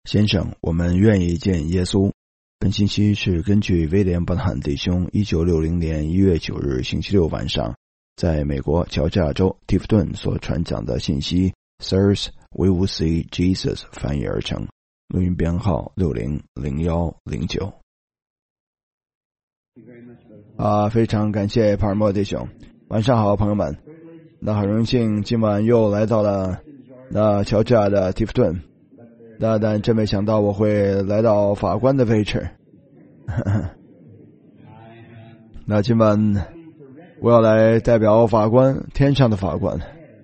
先生，我们愿意见耶稣。本信息是根据威廉·伯特汉弟兄1960年1月9日星期六晚上在美国乔治亚州蒂夫顿所传讲的信息 Sirs, we will see Jesus 翻译而成，录音编号600109。非常感谢帕尔默弟兄。晚上好，朋友们。很荣幸今晚又来到了乔治亚的蒂夫顿。但真没想到我会来到法官的位置。今晚我要来代表法官，天上的法官。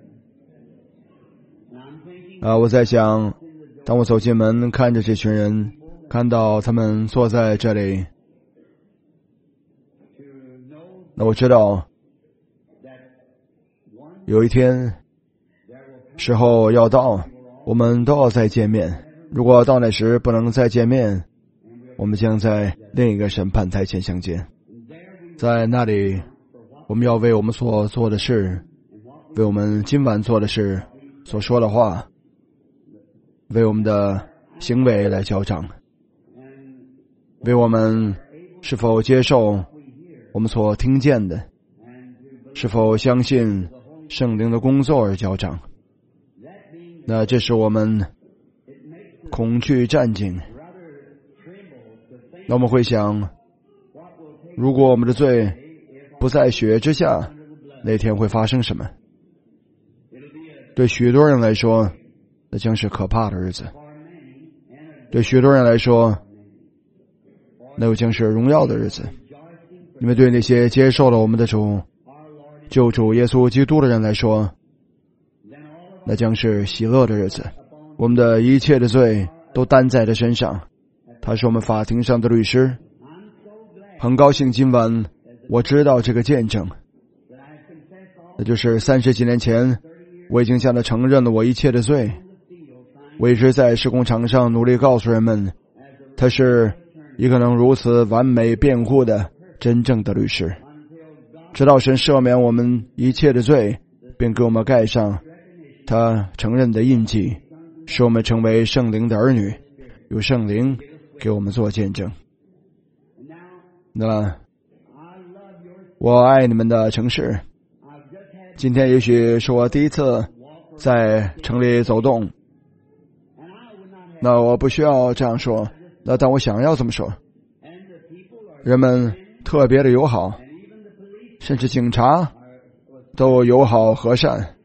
我在想，当我走进门看着这群人，看到他们坐在这里，我知道有一天时候要到，我们都要再见面。如果到那时不能再见面，我们将在另一个审判台前相见。在那里，我们要为我们所做的事，为我们今晚做的事，所说的话，为我们的行为来交账，为我们是否接受我们所听见的，是否相信圣灵的工作而交账。这是我们恐惧战兢。我们会想，如果我们的罪不在血之下，那天会发生什么？对许多人来说，那将是可怕的日子；对许多人来说，那又将是荣耀的日子。因为对那些接受了我们的救主耶稣基督的人来说，那将是喜乐的日子。我们的一切的罪都担在他身上，他是我们法庭上的律师。很高兴今晚我知道这个见证，那就是30几年前我已经向他承认了我一切的罪。我一直在施工场上努力告诉人们，他是一个能如此完美辩护的真正的律师。直到神赦免我们一切的罪，并给我们盖上他承认的印记，使我们成为圣灵的儿女，有圣灵给我们做见证。我爱你们的城市。今天也许是我第一次在城里走动，我不需要这样说，但我想要这么说。人们特别的友好，甚至警察都友好和善。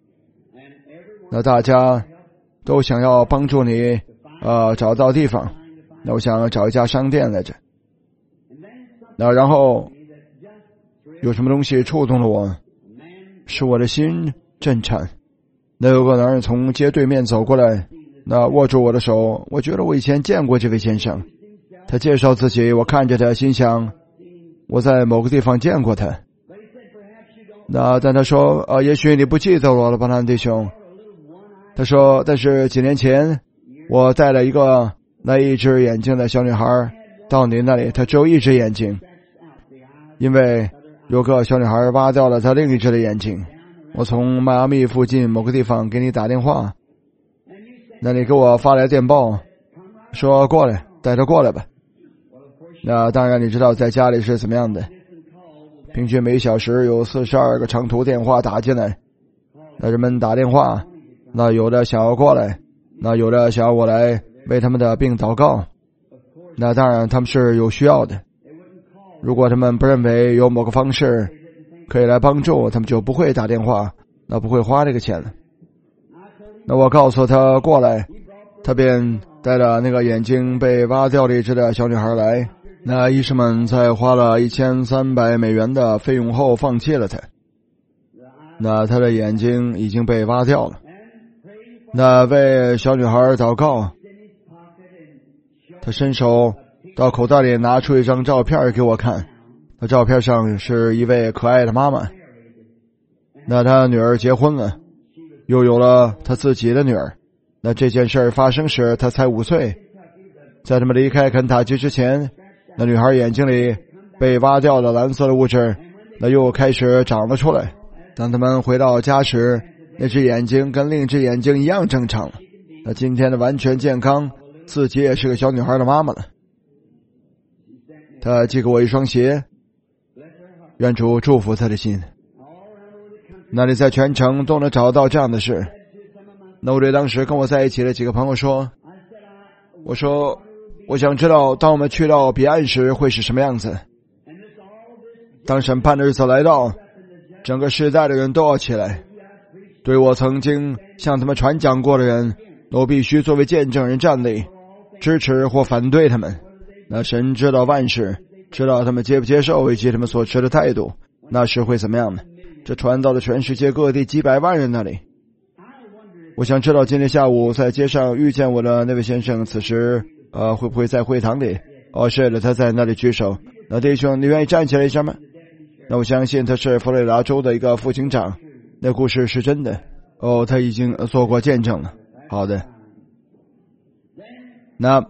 大家都想要帮助你找到地方。我想找一家商店来着。然后有什么东西触动了我，使我的心震颤。有个男人从街对面走过来，握住我的手。我觉得我以前见过这位先生。他介绍自己，我看着他心想，我在某个地方见过他。但他说也许你不记得我了吧，弟兄。他说，但是几年前我带了一只眼睛的小女孩到你那里，她只有一只眼睛，因为有个小女孩挖掉了她另一只的眼睛。我从迈阿密附近某个地方给你打电话，你给我发来电报说过来，带她过来吧。当然你知道在家里是怎么样的，平均每小时有42个长途电话打进来。人们打电话，有的想要过来，有的想要我来为他们的病祷告。当然他们是有需要的，如果他们不认为有某个方式可以来帮助，他们就不会打电话，不会花这个钱了。我告诉他过来，他便带了那个眼睛被挖掉了一只的小女孩来。医生们在花了$1300的费用后放弃了他。他的眼睛已经被挖掉了。为小女孩祷告，他伸手到口袋里拿出一张照片给我看。照片上是一位可爱的妈妈。他女儿结婚了，又有了他自己的女儿。这件事发生时他才5岁。在他们离开肯塔基之前，女孩眼睛里被挖掉的蓝色的物质又开始长了出来。当他们回到家时，那只眼睛跟另一只眼睛一样正常了。今天的完全健康， 自己也是个小女孩的妈妈了。她寄给我一双鞋，愿主祝福她的心。那你在全城都能找到这样的事。那我对当时跟我在一起的几个朋友说，我说我想知道当我们去到彼岸时会是什么样子。当审判的日子来到，整个时代的人都要起来，对我曾经向他们传讲过的人都必须作为见证人站立，支持或反对他们。那神知道万事，知道他们接不接受以及他们所持的态度，那时会怎么样呢？这传到了全世界各地几百万人那里。我想知道今天下午在街上遇见我的那位先生此时会不会在会堂里？是的，他在那里举手。那弟兄，你愿意站起来一下吗？那我相信他是佛罗里达州的一个副警长，那故事是真的。他已经做过见证了。好的。那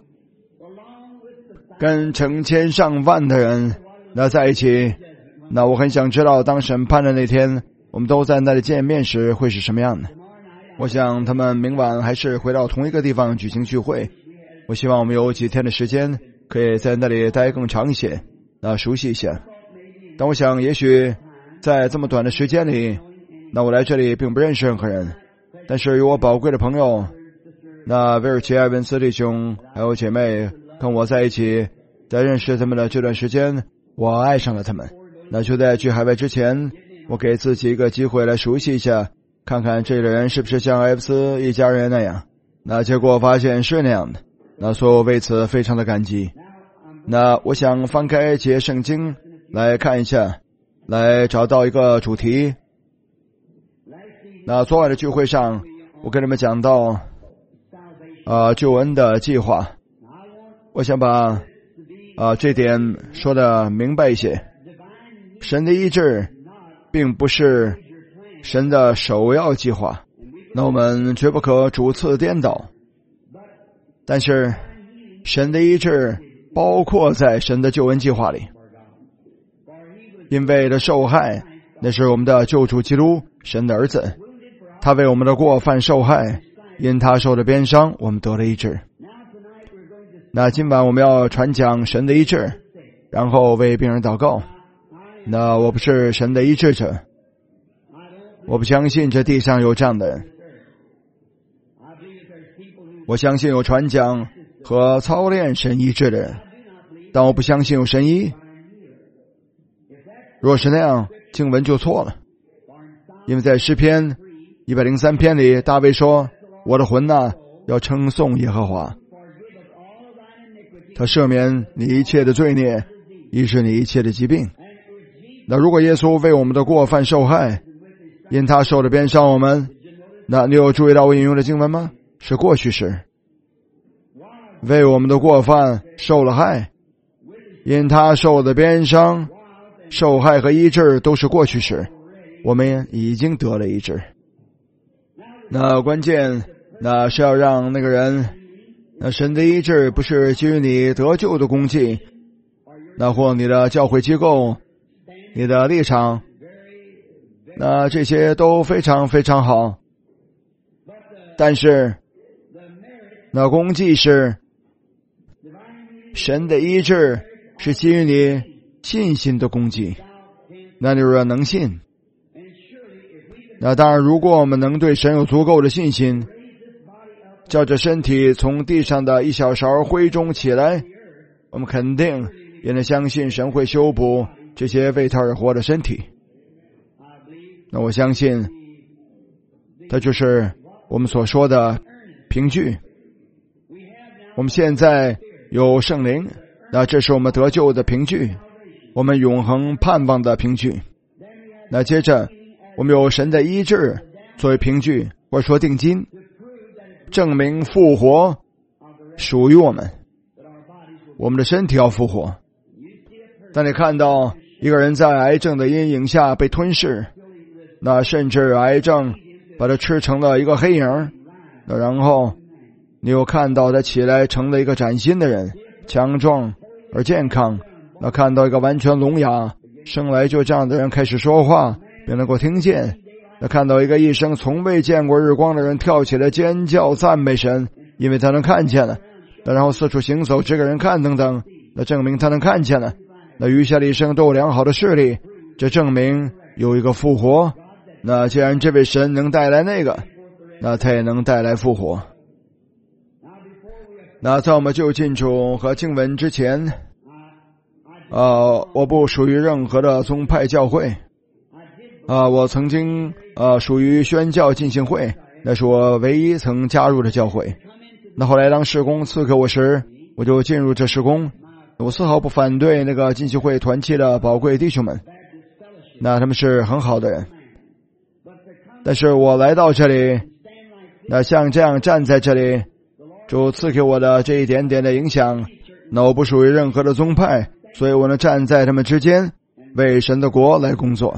跟成千上万的人那在一起，那我很想知道当审判的那天我们都在那里见面时会是什么样的。我想他们明晚还是回到同一个地方举行聚会。我希望我们有几天的时间可以在那里待更长一些，熟悉一下。但我想也许在这么短的时间里，那我来这里并不认识任何人，但是有我宝贵的朋友，那威尔奇、艾文斯弟兄还有姐妹跟我在一起，在认识他们的这段时间，我爱上了他们。那就在去海外之前，我给自己一个机会来熟悉一下，看看这个人是不是像艾弗斯一家人那样。那结果发现是那样的，那所以我为此非常的感激。那我想翻开节圣经来看一下，来找到一个主题。那昨晚的聚会上，我跟你们讲到救恩的计划。我想把这点说的明白一些。神的医治并不是神的首要计划，那我们绝不可主次颠倒。但是神的医治包括在神的救恩计划里，因为的受害，那是我们的救主基督，神的儿子，他为我们的过犯受害，因他受的鞭伤，我们得了医治。那今晚我们要传讲神的医治，然后为病人祷告。那我不是神的医治者，我不相信这地上有这样的人。我相信有传讲和操练神医治的人，但我不相信有神医。若是那样，经文就错了。因为在诗篇103篇里，大卫说，我的魂哪，要称颂耶和华，他赦免你一切的罪孽，医治你一切的疾病。那如果耶稣为我们的过犯受害，因他受的鞭伤我们，那你有注意到我引用的经文吗？是过去时。为我们的过犯受了害，因他受的鞭伤，受害和医治都是过去时，我们已经得了医治。那关键那是要让那个人，那神的医治不是基于你得救的功绩，那或你的教会机构，你的立场，那这些都非常非常好，但是那功绩是神的医治是基于你信心的功绩。那你若能信，那当然如果我们能对神有足够的信心，叫这身体从地上的一小勺灰中起来，我们肯定也能相信神会修补这些为他而活的身体。那我相信这就是我们所说的凭据。我们现在有圣灵，那这是我们得救的凭据，我们永恒盼望的凭据。那接着我们有神的医治作为凭据，或者说定金，证明复活属于我们，我们的身体要复活。当你看到一个人在癌症的阴影下被吞噬，那甚至癌症把他吃成了一个黑影，那然后你又看到他起来成了一个崭新的人，强壮而健康。那看到一个完全聋哑，生来就这样的人开始说话并能够听见。那看到一个一生从未见过日光的人跳起来尖叫赞美神，因为他能看见了。 然后四处行走，指给人看等等，那证明他能看见了。那余下的一生都有良好的视力，这证明有一个复活。那既然这位神能带来那个，那他也能带来复活。那在我们就进入和经文之前，我不属于任何的宗派教会。我曾经属于宣教浸信会，那是我唯一曾加入的教会。那后来当事工赐给我时，我就进入这事工。我丝毫不反对那个浸信会团契的宝贵弟兄们，那他们是很好的人。但是我来到这里，那像这样站在这里，主赐给我的这一点点的影响，那我不属于任何的宗派，所以我能站在他们之间，为神的国来工作。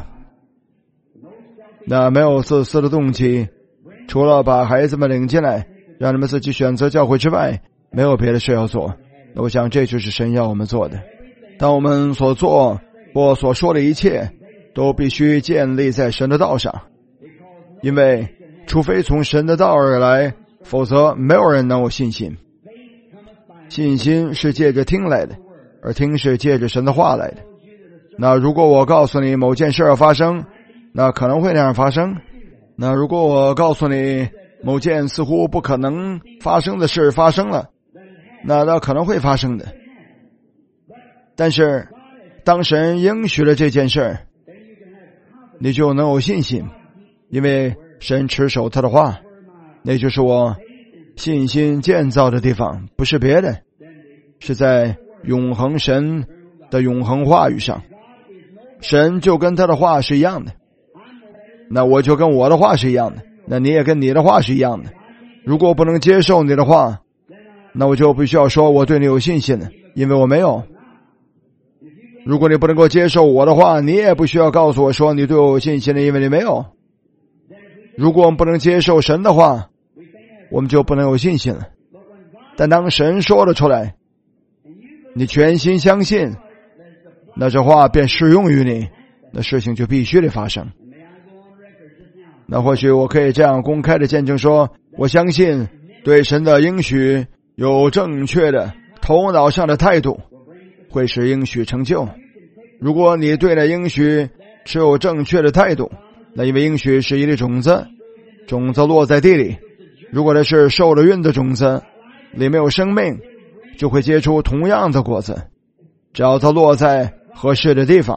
那没有自私的动机，除了把孩子们领进来，让他们自己选择教会之外，没有别的事要做。我想这就是神要我们做的。当我们所做或所说的一切都必须建立在神的道上，因为除非从神的道而来，否则没有人能有信心。信心是借着听来的，而听是借着神的话来的。那如果我告诉你某件事要发生，那可能会那样发生。那如果我告诉你某件似乎不可能发生的事发生了，那可能会发生的。但是当神应许了这件事，你就能有信心，因为神持守他的话。那就是我信心建造的地方，不是别的，是在永恒神的永恒话语上。神就跟他的话是一样的，那我就跟我的话是一样的，那你也跟你的话是一样的。如果不能接受你的话，那我就必须要说我对你有信心的，因为我没有。如果你不能够接受我的话，你也不需要告诉我说你对我有信心的，因为你没有。如果我们不能接受神的话，我们就不能有信心了。但当神说了出来，你全心相信，那这话便适用于你，那事情就必须得发生。那或许我可以这样公开的见证说，我相信对神的应许有正确的头脑上的态度，会使应许成就。如果你对那应许持有正确的态度，那因为应许是一粒种子，种子落在地里，如果那是受了孕的种子，里面有生命，就会结出同样的果子，只要它落在合适的地方。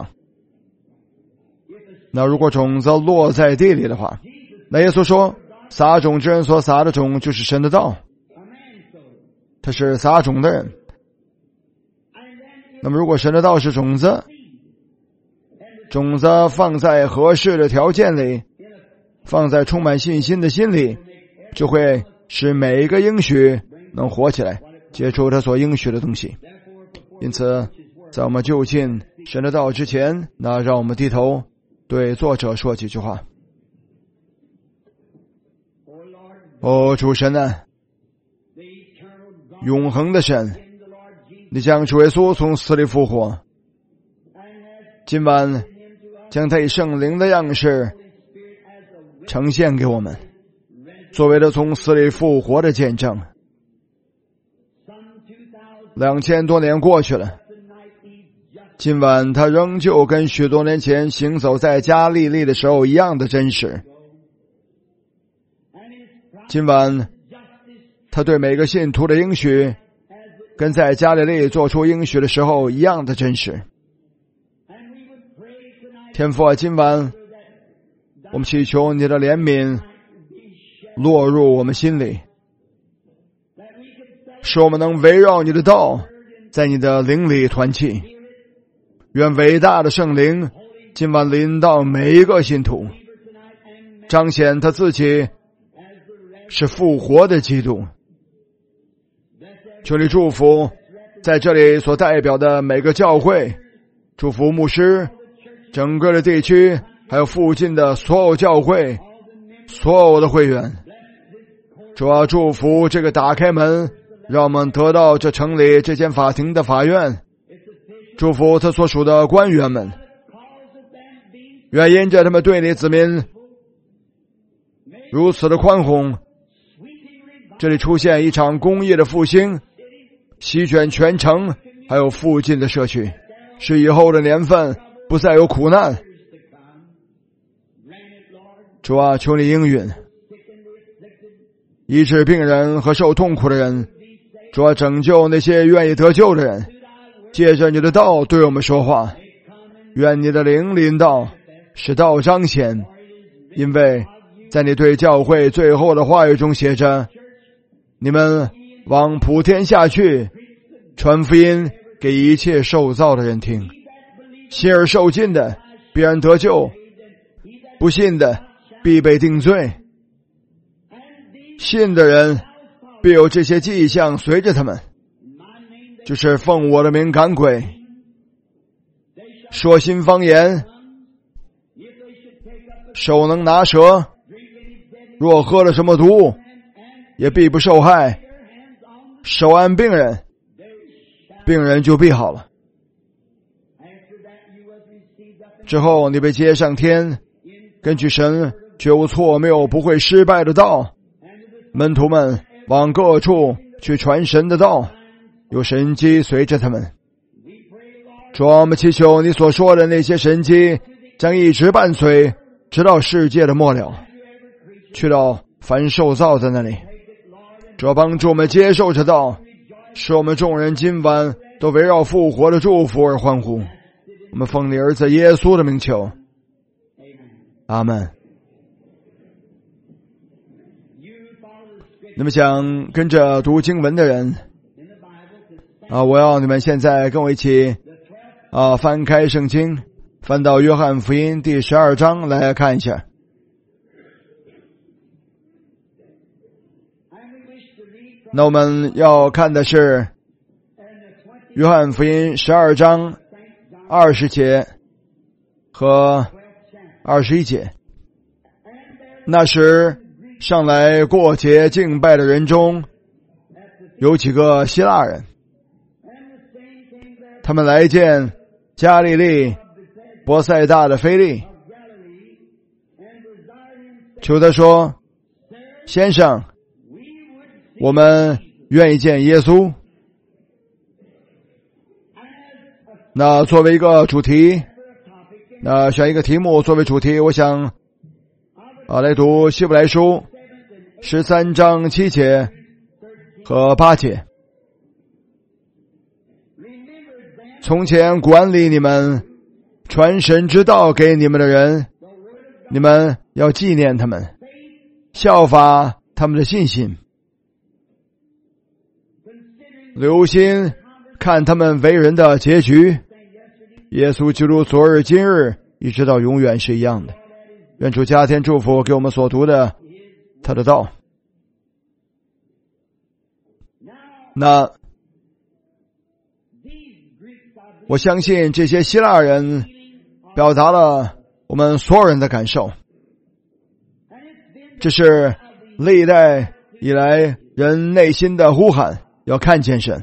那如果种子落在地里的话，那耶稣说撒种之人所撒的种就是神的道，他是撒种的人。那么如果神的道是种子，种子放在合适的条件里，放在充满信心的心里，就会使每一个应许能活起来，结出他所应许的东西。因此在我们就近神的道之前，那让我们低头对作者说几句话。主神啊，永恒的神，你将主耶稣从死里复活，今晚将他以圣灵的样式呈现给我们，作为他从死里复活的见证。2000多年过去了，今晚他仍旧跟许多年前行走在加利利的时候一样的真实。今晚他对每个信徒的应许跟在加利利做出应许的时候一样的真实。天父啊，今晚我们祈求你的怜悯落入我们心里，使我们能围绕你的道，在你的灵里团契。愿伟大的圣灵今晚临到每一个信徒，彰显他自己是复活的基督。求你祝福在这里所代表的每个教会，祝福牧师，整个的地区，还有附近的所有教会，所有的会员。主要祝福这个打开门，让我们得到这城里这间法庭的法院。祝福他所属的官员们，愿因着他们对你子民如此的宽宏，这里出现一场公义的复兴， 席卷全城，还有附近的社区，使以后的年份不再有苦难。主啊，求你应允，医治病人和受痛苦的人。主啊，拯救那些愿意得救的人，借着你的道对我们说话。愿你的灵临到，使道彰显，因为在你对教会最后的话语中写着，你们往普天下去，传福音给一切受造的人听。信而受尽的必然得救，不信的必被定罪。信的人必有这些迹象随着他们，就是奉我的名赶鬼，说新方言，手能拿蛇，若喝了什么毒，也必不受害。手按病人，病人就必好了。之后你被接上天，根据神绝无错谬不会失败的道，门徒们往各处去传神的道，有神迹随着他们。主啊，我们祈求你所说的那些神迹将一直伴随，直到世界的末了，去到凡受造的那里。主啊，帮助我们接受这道，使我们众人今晚都围绕复活的祝福而欢呼。我们奉你儿子耶稣的名求，阿们。那么想跟着读经文的人我要你们现在跟我一起翻开圣经，翻到约翰福音第12章来看一下。那我们要看的是约翰福音12章20节和21节。那时上来过节敬拜的人中有几个希腊人，他们来见加利利伯赛大的腓利，求他说，先生，我们愿意见耶稣。那作为一个主题，选一个题目作为主题，我想来读希伯来书13章7节和8节。从前管理你们传神之道给你们的人，你们要纪念他们，效法他们的信心，留心看他们为人的结局。耶稣基督昨日今日一直到永远是一样的。愿主加添祝福给我们所读的他的道。那我相信这些希腊人表达了我们所有人的感受，这是历代以来人内心的呼喊，要看见神。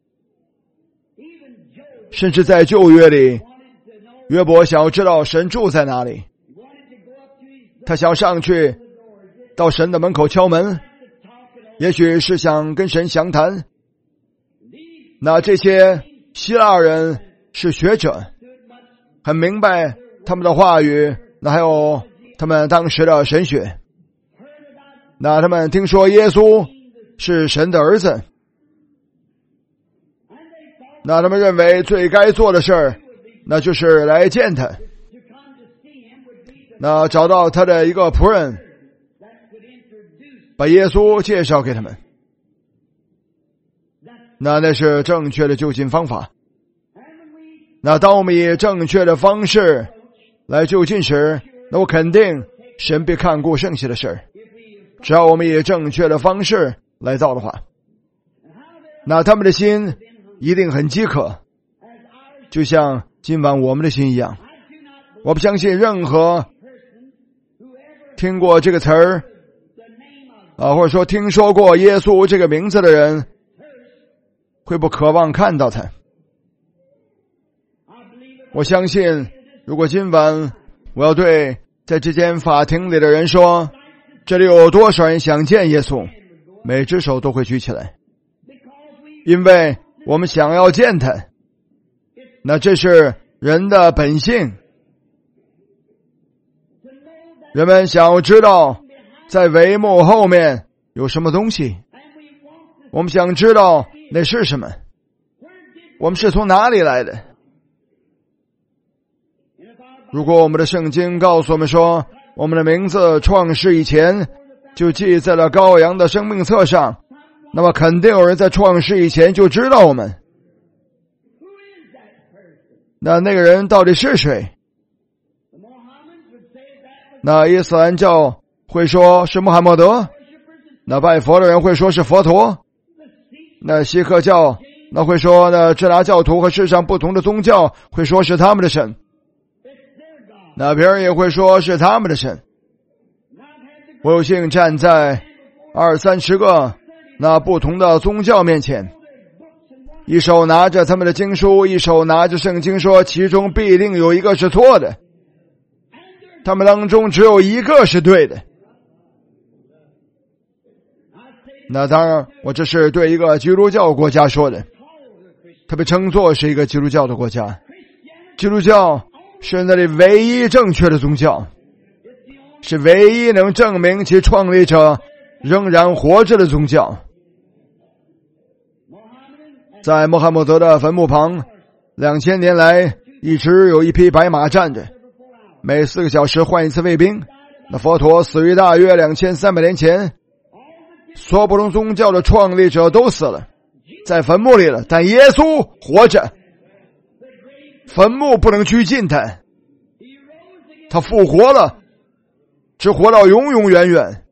甚至在旧约里，约伯想要知道神住在哪里，他想上去到神的门口敲门，也许是想跟神详谈。那这些希腊人是学者，很明白他们的话语，那还有他们当时的神学。那他们听说耶稣是神的儿子，那他们认为最该做的事儿，那就是来见他，那找到他的一个仆人，把耶稣介绍给他们。那是正确的就近方法。那当我们以正确的方式来就近时，那我肯定神必看顾剩下的事儿。只要我们以正确的方式来造的话，那他们的心一定很饥渴，就像今晚我们的心一样。我不相信任何听过这个词儿或者说听说过耶稣这个名字的人会不渴望看到他。我相信如果今晚我要对在这间法庭里的人说，这里有多少人想见耶稣，每只手都会举起来，因为我们想要见他，那这是人的本性。人们想要知道在帷幕后面有什么东西，我们想知道那是什么，我们是从哪里来的。如果我们的圣经告诉我们说，我们的名字创世以前就记在了羔羊的生命册上，那么肯定有人在创世以前就知道我们。那个人到底是谁？那伊斯兰教会说是穆罕默德，那拜佛的人会说是佛陀，那锡克教那会说呢，支那教徒和世上不同的宗教会说是他们的神，那别人也会说是他们的神。我有幸站在20-30个那不同的宗教面前，一手拿着他们的经书，一手拿着圣经，说其中必定有一个是错的，他们当中只有一个是对的。那当然我这是对一个基督教国家说的，它被称作是一个基督教的国家。基督教是那里唯一正确的宗教，是唯一能证明其创立者仍然活着的宗教。在穆罕默德的坟墓旁，2000年来一直有一匹白马站着，每4个小时换一次卫兵。那佛陀死于大约2300年前，所有不同宗教的创立者都死了，在坟墓里了，但耶稣活着，坟墓不能拘禁他，他复活了，只活到永永远远。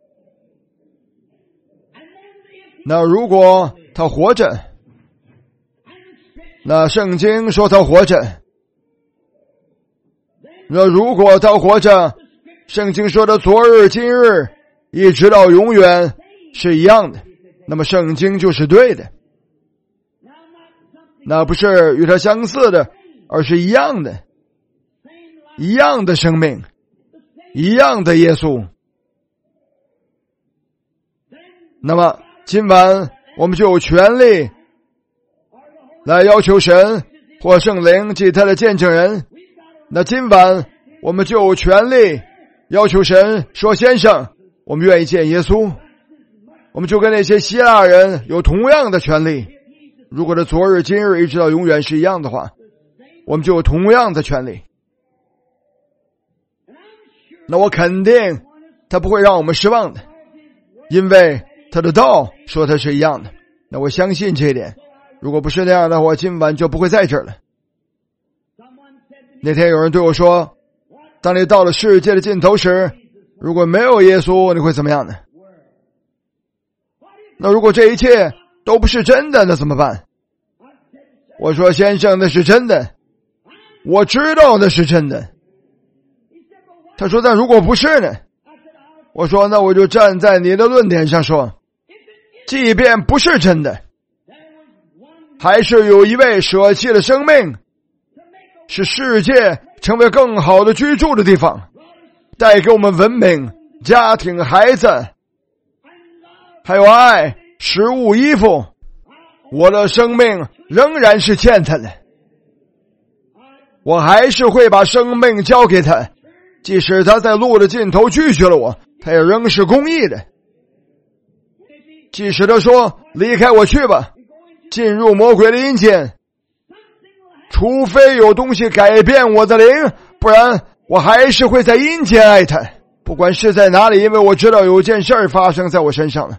那如果他活着，那圣经说他活着，那如果他活着，圣经说的昨日今日一直到永远是一样的，那么圣经就是对的，那不是与他相似的，而是一样的，一样的生命，一样的耶稣。那么今晚我们就有权利来要求神或圣灵及他的见证人，那今晚我们就有权利要求神说，先生，我们愿意见耶稣。我们就跟那些希腊人有同样的权利，如果这昨日今日一直到永远是一样的话，我们就有同样的权利。那我肯定他不会让我们失望的，因为他的道说他是一样的，那我相信这一点。如果不是那样的话，今晚就不会在这儿了。那天有人对我说，当你到了世界的尽头时，如果没有耶稣，你会怎么样呢？那如果这一切都不是真的，那怎么办？我说，先生，那是真的，我知道那是真的。他说，那如果不是呢？我说，那我就站在你的论点上说，即便不是真的，还是有一位舍弃了生命，使世界成为更好的居住的地方，带给我们文明、家庭、孩子，还有爱、食物、衣服。我的生命仍然是欠他的，我还是会把生命交给他，即使他在路的尽头拒绝了我，他也仍是公义的。即使他说，离开我去吧，进入魔鬼的阴间，除非有东西改变我的灵，不然我还是会在阴间爱他，不管是在哪里，因为我知道有件事儿发生在我身上了。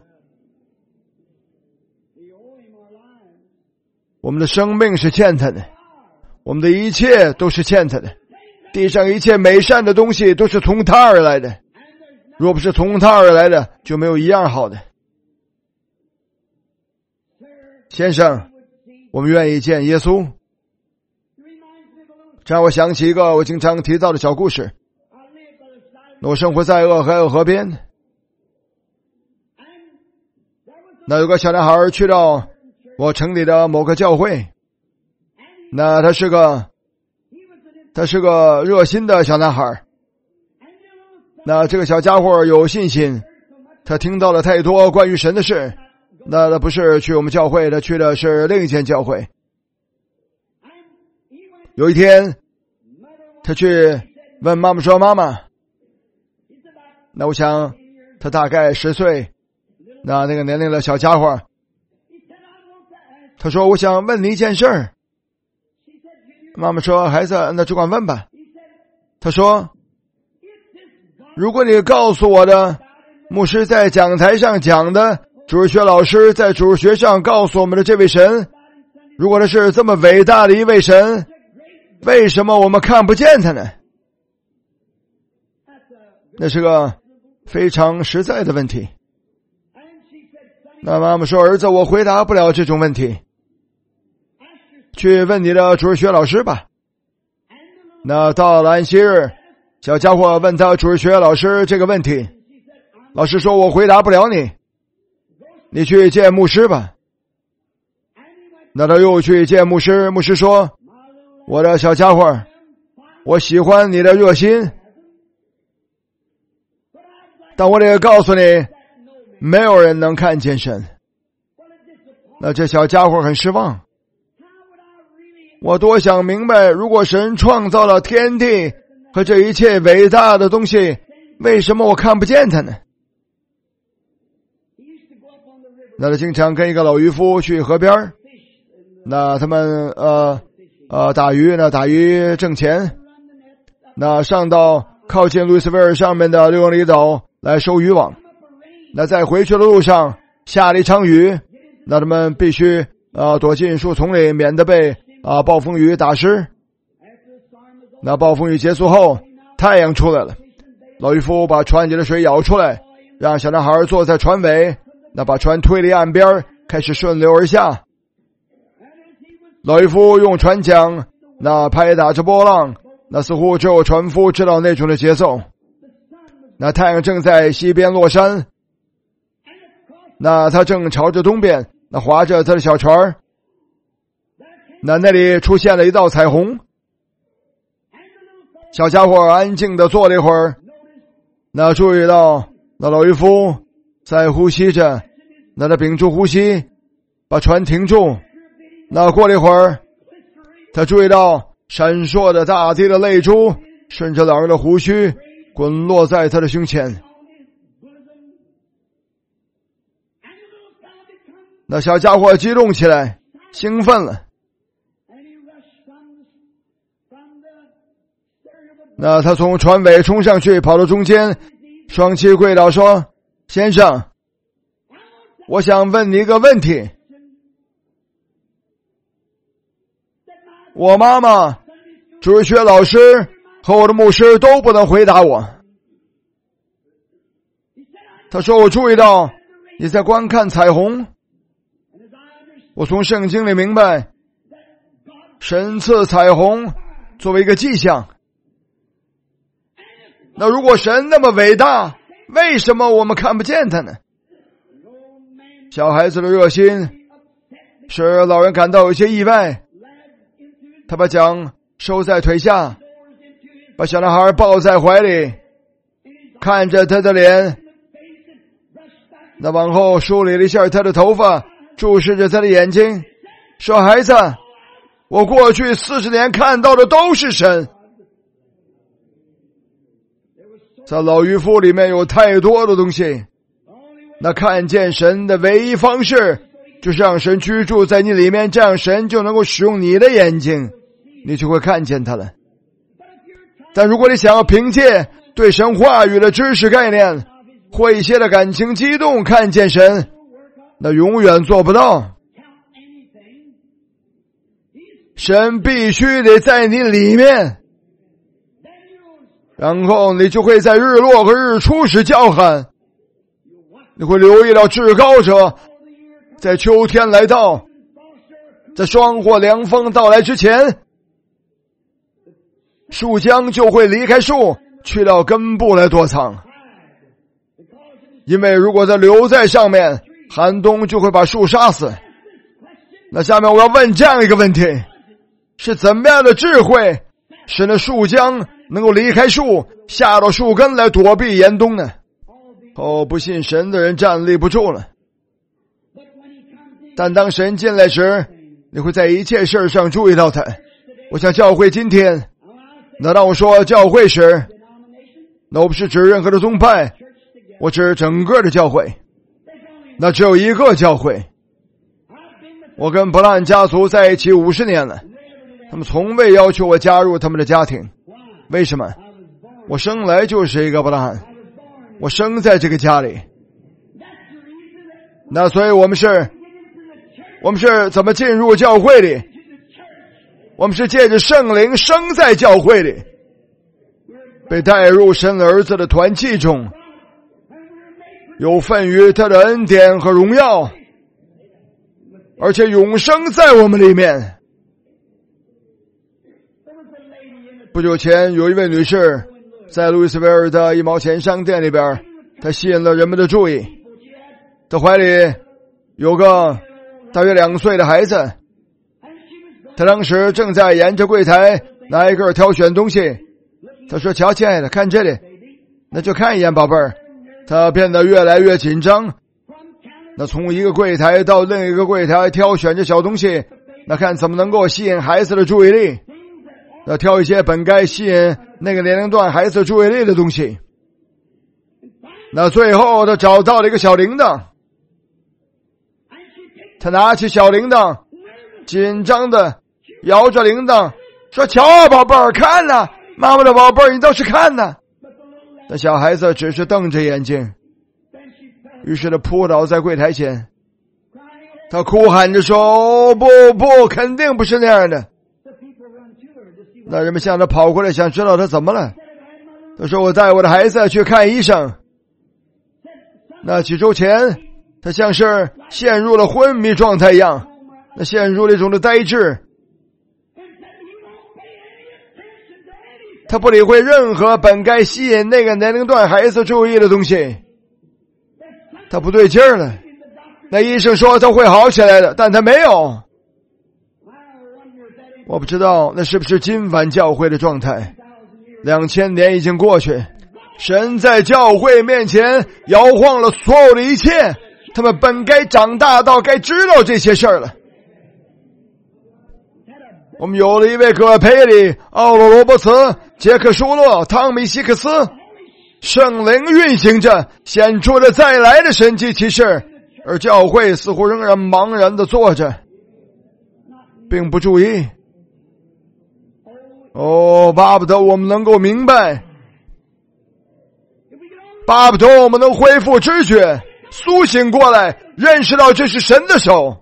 我们的生命是欠他的，我们的一切都是欠他的，地上一切美善的东西都是从他而来的，若不是从他而来的，就没有一样好的。先生，我们愿意见耶稣。这让我想起一个我经常提到的小故事。我生活在鄂海尔河边，那有个小男孩去到我城里的某个教会，那他是个热心的小男孩。那这个小家伙有信心，他听到了太多关于神的事， 那不是去我们教会，他去的是另一间教会。有一天他去问妈妈说，妈妈，那我想他大概10岁，那个年龄的小家伙，他说我想问你一件事儿。妈妈说，孩子，那只管问吧。他说，如果你告诉我的牧师在讲台上讲的，主日学老师在主日学上告诉我们的这位神，如果他是这么伟大的一位神，为什么我们看不见他呢？那是个非常实在的问题。那妈妈说，儿子，我回答不了这种问题，去问你的主日学老师吧。那到了安息日，小家伙问他主日学老师这个问题，老师说，我回答不了你，你去见牧师吧。那他又去见牧师，牧师说，我的小家伙，我喜欢你的热心，但我得告诉你，没有人能看见神。那这小家伙很失望。我多想明白，如果神创造了天地和这一切伟大的东西，为什么我看不见他呢？那他经常跟一个老渔夫去河边，那他们打鱼，那打鱼挣钱，那上到靠近路易斯维尔上面的6英里岛来收渔网。那在回去的路上下了一场雨，那他们必须躲进树丛里，免得被暴风雨打湿。那暴风雨结束后，太阳出来了，老渔夫把船里的水舀出来，让小男孩坐在船尾，那把船推离岸边，开始顺流而下。老渔夫用船桨那拍打着波浪，那似乎只有船夫知道那种的节奏。那太阳正在西边落山，那他正朝着东边那划着他的小船，那里出现了一道彩虹。小家伙安静地坐了一会儿，那注意到那老渔夫在呼吸着，那他屏住呼吸，把船停住。那过了一会儿，他注意到闪烁的大滴的泪珠顺着老人的胡须滚落在他的胸前。那小家伙激动起来，兴奋了。那他从船尾冲上去，跑到中间，双膝跪倒说，先生，我想问你一个问题。我妈妈、主日学老师和我的牧师都不能回答我。他说，我注意到你在观看彩虹，我从圣经里明白，神赐彩虹作为一个迹象。那如果神那么伟大，为什么我们看不见他呢？小孩子的热心使老人感到有些意外，他把桨收在腿下，把小男孩抱在怀里，看着他的脸，那往后梳理了一下他的头发，注视着他的眼睛，说，孩子，我过去40年看到的都是神。在老渔夫里面有太多的东西，那看见神的唯一方式就是让神居住在你里面，这样神就能够使用你的眼睛，你就会看见他了。但如果你想要凭借对神话语的知识概念或一些的感情激动看见神，那永远做不到。神必须得在你里面，然后你就会在日落和日出时叫喊，你会留意到至高者在秋天来到，在霜或凉风到来之前，树浆就会离开树，去到根部来躲藏。因为如果它留在上面，寒冬就会把树杀死。那下面我要问这样一个问题，是怎么样的智慧使那树浆能够离开树，下到树根来躲避严冬呢？不信神的人站立不住了。 但当神进来时，你会在一切事上注意到他。我想教会今天，那当我说教会时，那我不是指任何的宗派，我指整个的教会。那只有一个教会。我跟布兰家族在一起50年了，他们从未要求我加入他们的家庭。为什么？我生来就是一个布兰，我生在这个家里。那所以我们是怎么进入教会里？我们是借着圣灵生在教会里，被带入神儿子的团契中，有份于他的恩典和荣耀，而且永生在我们里面。不久前有一位女士在路易斯维尔的1毛钱商店里边，她吸引了人们的注意。她怀里有个大约2岁的孩子，她当时正在沿着柜台拿一个挑选东西。她说：“瞧，亲爱的，看这里。”那就看一眼，宝贝儿。她变得越来越紧张。那从一个柜台到另一个柜台挑选着小东西，那看怎么能够吸引孩子的注意力。那挑一些本该吸引那个年龄段孩子注意力的东西。那最后他找到了一个小铃铛，他拿起小铃铛，紧张的摇着铃铛，说：“瞧啊，宝贝儿，看呐，妈妈的宝贝儿，你倒是看呐。”那小孩子只是瞪着眼睛，于是他扑倒在柜台前，他哭喊着说：“哦，不，肯定不是那样的。”那人们向他跑过来，想知道他怎么了。他说：“我带我的孩子去看医生。”那几周前，他像是陷入了昏迷状态一样，那陷入了一种的呆滞。他不理会任何本该吸引那个年龄段孩子注意的东西。他不对劲儿了。那医生说他会好起来的，但他没有。我不知道那是不是今晚教会的状态。2000年已经过去，神在教会面前摇晃了所有的一切，他们本该长大到该知道这些事儿了。我们有了一位葛培里、奥罗罗伯茨、杰克舒勒、汤米希克斯，圣灵运行着，显出了再来的神迹奇事，而教会似乎仍然茫然地坐着，并不注意。哦，巴不得我们能够明白，巴不得我们能恢复知觉，苏醒过来，认识到这是神的手。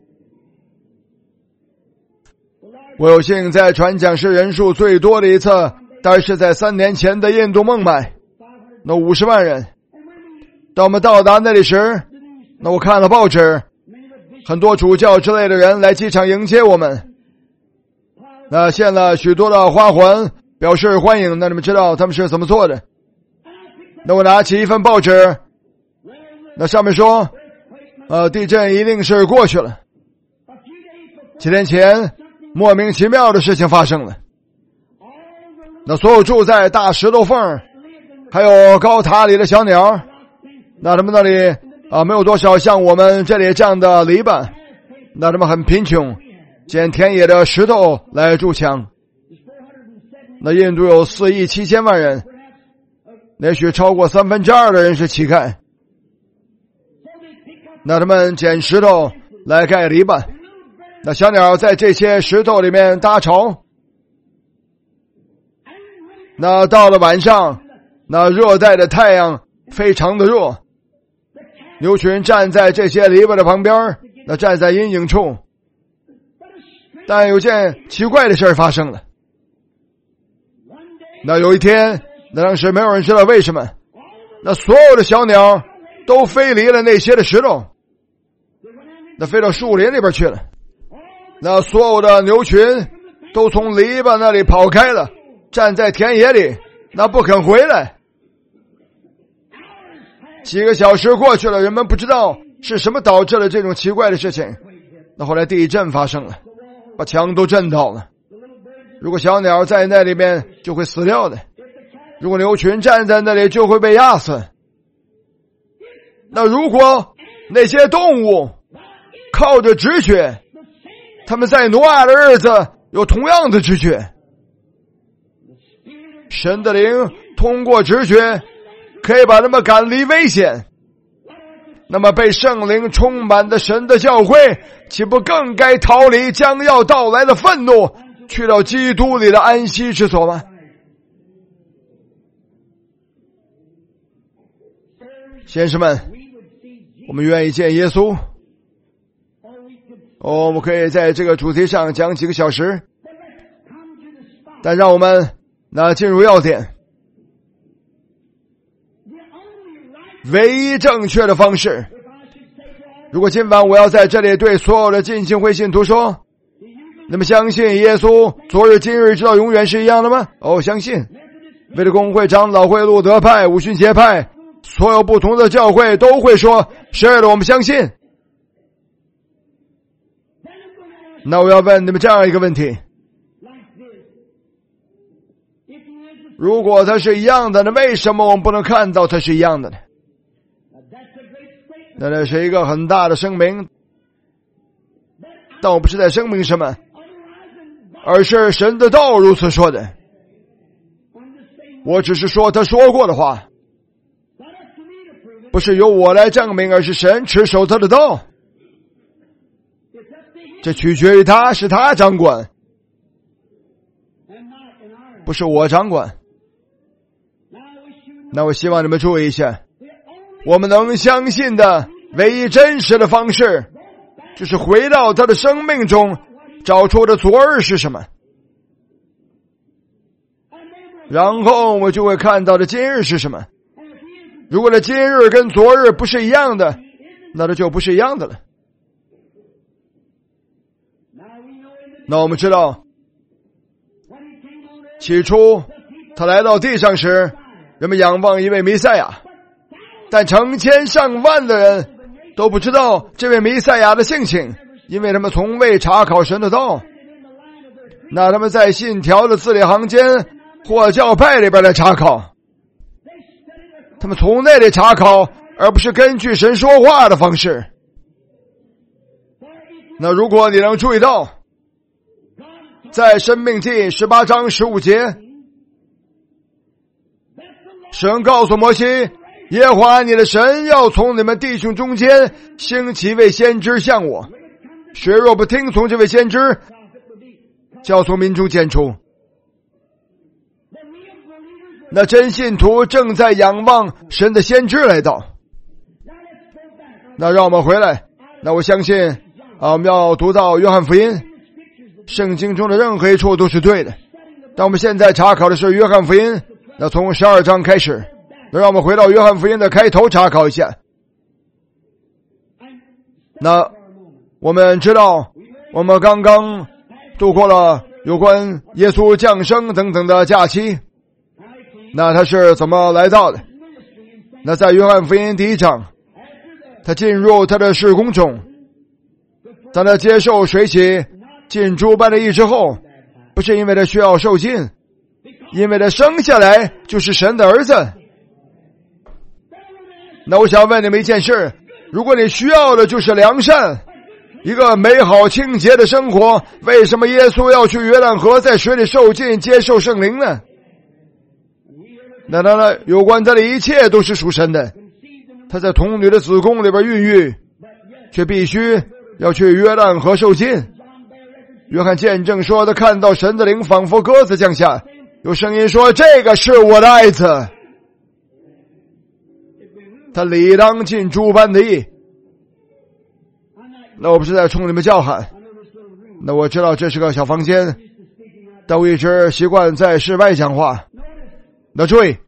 我有幸在传讲士人数最多的一次，大概是在3年前的印度孟买，那50万人。当我们到达那里时，那我看了报纸，很多主教之类的人来机场迎接我们，那献了许多的花环表示欢迎。那你们知道他们是怎么做的？那我拿起一份报纸，那上面说地震一定是过去了。几天前莫名其妙的事情发生了，那所有住在大石头缝还有高塔里的小鸟，那他们那里没有多少像我们这里这样的篱笆，那他们很贫穷，捡田野的石头来筑墙。那印度有4亿7千万人，也许超过2/3的人是乞丐，那他们捡石头来盖篱笆，那小鸟在这些石头里面搭巢。那到了晚上，那热带的太阳非常的热，牛群站在这些篱笆的旁边，那站在阴影处。但有件奇怪的事发生了。那有一天，那当时没有人知道为什么，那所有的小鸟都飞离了那些的石头，那飞到树林里边去了。那所有的牛群都从篱笆那里跑开了，站在田野里，那不肯回来。几个小时过去了，人们不知道是什么导致了这种奇怪的事情。那后来地震发生了，把墙都震倒了。如果小鸟在那里面就会死掉的，如果牛群站在那里就会被压死。那如果那些动物靠着直觉，他们在挪亚的日子有同样的直觉。神的灵通过直觉可以把他们赶离危险。那么被圣灵充满的神的教会，岂不更该逃离将要到来的愤怒，去到基督里的安息之所吗？先生们，我们愿意见耶稣。我们可以在这个主题上讲几个小时，但让我们进入要点。唯一正确的方式，如果今晚我要在这里对所有的浸信会信徒说，那么相信耶稣昨日今日直到永远是一样的吗？相信。为了公会、长老会、路德派、五旬节派，所有不同的教会都会说，是的，我们相信。那我要问你们这样一个问题，如果它是一样的，那为什么我们不能看到它是一样的呢？那这是一个很大的声明，但我不是在声明什么，而是神的道如此说的。我只是说他说过的话，不是由我来证明，而是神持守他的道。这取决于他，是他掌管，不是我掌管。那我希望你们注意一下，我们能相信的唯一真实的方式，就是回到他的生命中，找出的昨日是什么，然后我就会看到的今日是什么。如果这今日跟昨日不是一样的，那它就不是一样的了。那我们知道，起初他来到地上时，人们仰望一位弥赛亚，但成千上万的人都不知道这位弥赛亚的性情，因为他们从未查考神的道。那他们在信条的字里行间或教派里边来查考，他们从那里查考，而不是根据神说话的方式。那如果你能注意到，在申命记18章15节，神告诉摩西，耶和华你的神要从你们弟兄中间兴起一位先知像我，谁若不听从这位先知，就要从民中剪除。那真信徒正在仰望神的先知来到。那让我们回来，那我相信我们要读到约翰福音，圣经中的任何一处都是对的，但我们现在查考的是约翰福音，那从12章开始。那让我们回到约翰福音的开头查考一下。那我们知道，我们刚刚度过了有关耶稣降生等等的假期，那他是怎么来到的？那在约翰福音第1章，他进入他的事工中，当他接受水洗进诸般的义之后，不是因为他需要受浸，因为他生下来就是神的儿子。那我想问你们一件事，如果你需要的就是良善，一个美好清洁的生活，为什么耶稣要去约旦河在水里受浸接受圣灵呢？那当然有关他的一切都是属神的，他在童女的子宫里边孕育，却必须要去约旦河受浸。约翰见证说，他看到神的灵仿佛鸽子降下，有声音说，这个是我的爱子，他理当尽诸般的义。那我不是在冲你们叫喊，那我知道这是个小房间，但我一直习惯在室外讲话。那注意，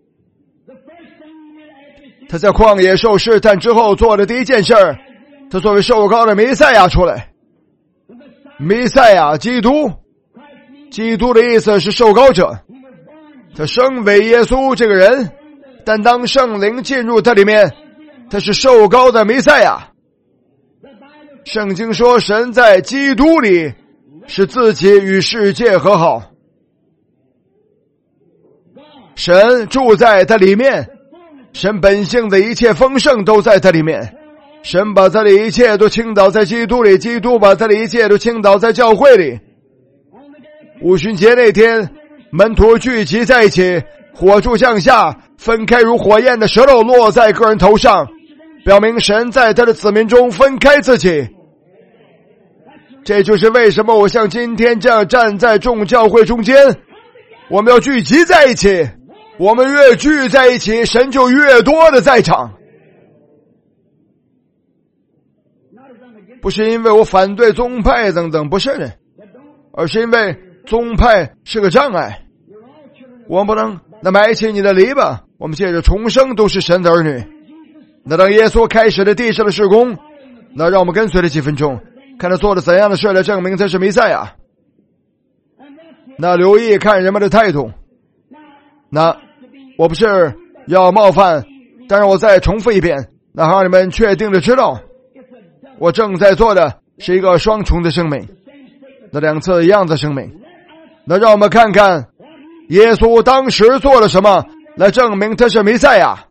他在旷野受试探之后做的第一件事，他作为受膏的弥赛亚出来。弥赛亚，基督，基督的意思是受膏者，他生为耶稣这个人，但当圣灵进入他里面，他是受膏的弥赛亚。圣经说，神在基督里使自己与世界和好，神住在他里面，神本性的一切丰盛都在他里面， 神把这里一切都倾倒在基督里，基督把这里一切都倾倒在教会里。五旬节那天，门徒聚集在一起，火柱降下，分开如火焰的舌头落在个人头上，表明神在他的子民中分开自己。这就是为什么我像今天这样站在众教会中间，我们要聚集在一起，我们越聚在一起，神就越多的在场。不是因为我反对宗派等等，不是的，而是因为宗派是个障碍。我们不能埋起你的篱笆，我们借着重生都是神的儿女。那当耶稣开始了地上的事工，那让我们跟随了几分钟，看他做了怎样的事来证明他是弥赛亚。那留意看人们的态度。那我不是要冒犯，但是我再重复一遍，那让你们确定的知道，我正在做的是一个双重的生命，那两次一样的生命。那让我们看看耶稣当时做了什么来证明他是弥赛亚。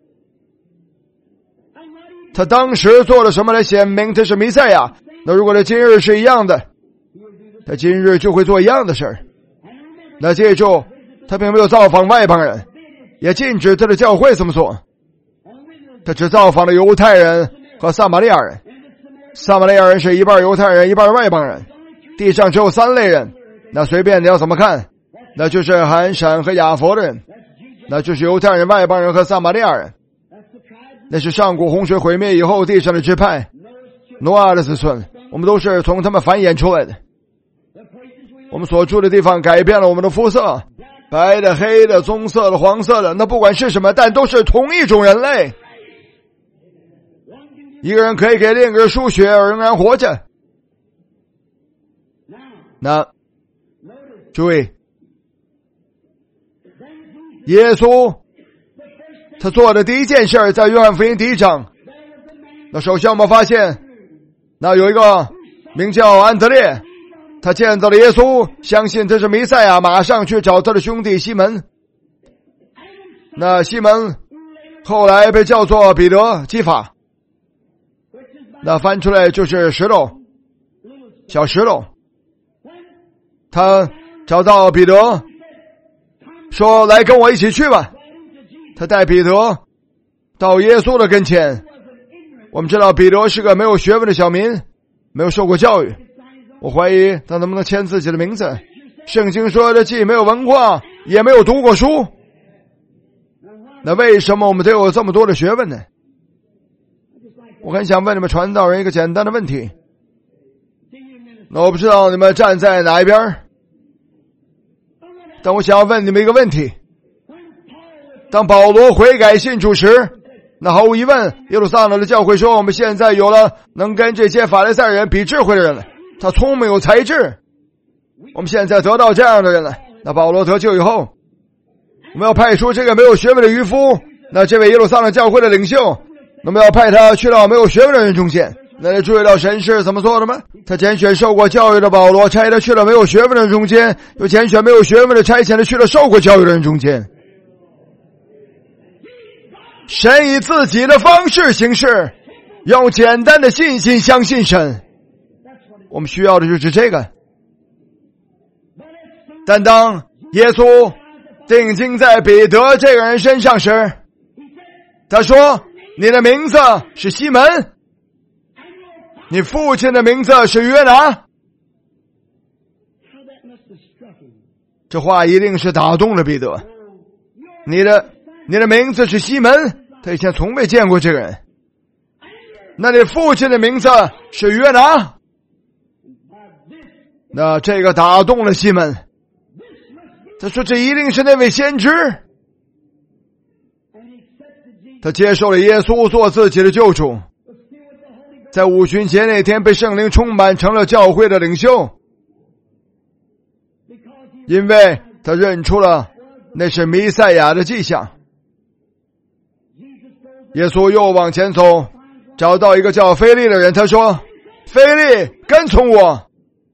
他当时做了什么来显明他是弥赛亚？那如果他今日是一样的，他今日就会做一样的事儿。那记住，他并没有造访外邦人，也禁止他的教会这么做，他只造访了犹太人和撒玛利亚人。撒玛利亚人是一半犹太人一半外邦人，地上只有3类人，那随便你要怎么看，那就是含闪和雅佛的人，那就是犹太人、外邦人和撒玛利亚人。那是上古洪水毁灭以后地上的支派，挪亚的子孙，我们都是从他们繁衍出来的。我们所住的地方改变了我们的肤色，白的、黑的、棕色的、黄色的，那不管是什么，但都是同一种人类。一个人可以给另一个人输血而仍然活着。那注意，耶稣他做的第一件事在约翰福音第1章。那首先我们发现，那有一个名叫安德烈，他见到了耶稣，相信他是弥赛亚，马上去找他的兄弟西门。那西门后来被叫做彼得基法，那翻出来就是石头，小石头。他找到彼得说，来跟我一起去吧。他带彼得到耶稣的跟前。我们知道彼得是个没有学问的小民，没有受过教育，我怀疑他能不能签自己的名字。圣经说的既没有文化也没有读过书，那为什么我们得有这么多的学问呢？我很想问你们传道人一个简单的问题，那我不知道你们站在哪一边，但我想要问你们一个问题。当保罗悔改信主时，那毫无疑问，耶路撒冷的教会说，我们现在有了能跟这些法利赛人比智慧的人了，他聪明有才智，我们现在得到这样的人了。那保罗得救以后，我们要派出这个没有学问的渔夫，那这位耶路撒冷教会的领袖，那么要派他去到没有学问的人中间。那你注意到神是怎么做的吗？他拣选受过教育的保罗，差他去了没有学问的人中间，又拣选没有学问的差遣他去了受过教育的人中间。神以自己的方式行事，用简单的信心相信神。我们需要的就是这个。但当耶稣定睛在彼得这个人身上时，他说，你的名字是西门，你父亲的名字是约拿。这话一定是打动了彼得。你的名字是西门，他以前从没见过这个人。那你父亲的名字是约拿，那这个打动了西门。他说这一定是那位先知。他接受了耶稣做自己的救主，在五旬节那天被圣灵充满，成了教会的领袖，因为他认出了那是弥赛亚的迹象。耶稣又往前走，找到一个叫腓利的人，他说，腓利跟从我。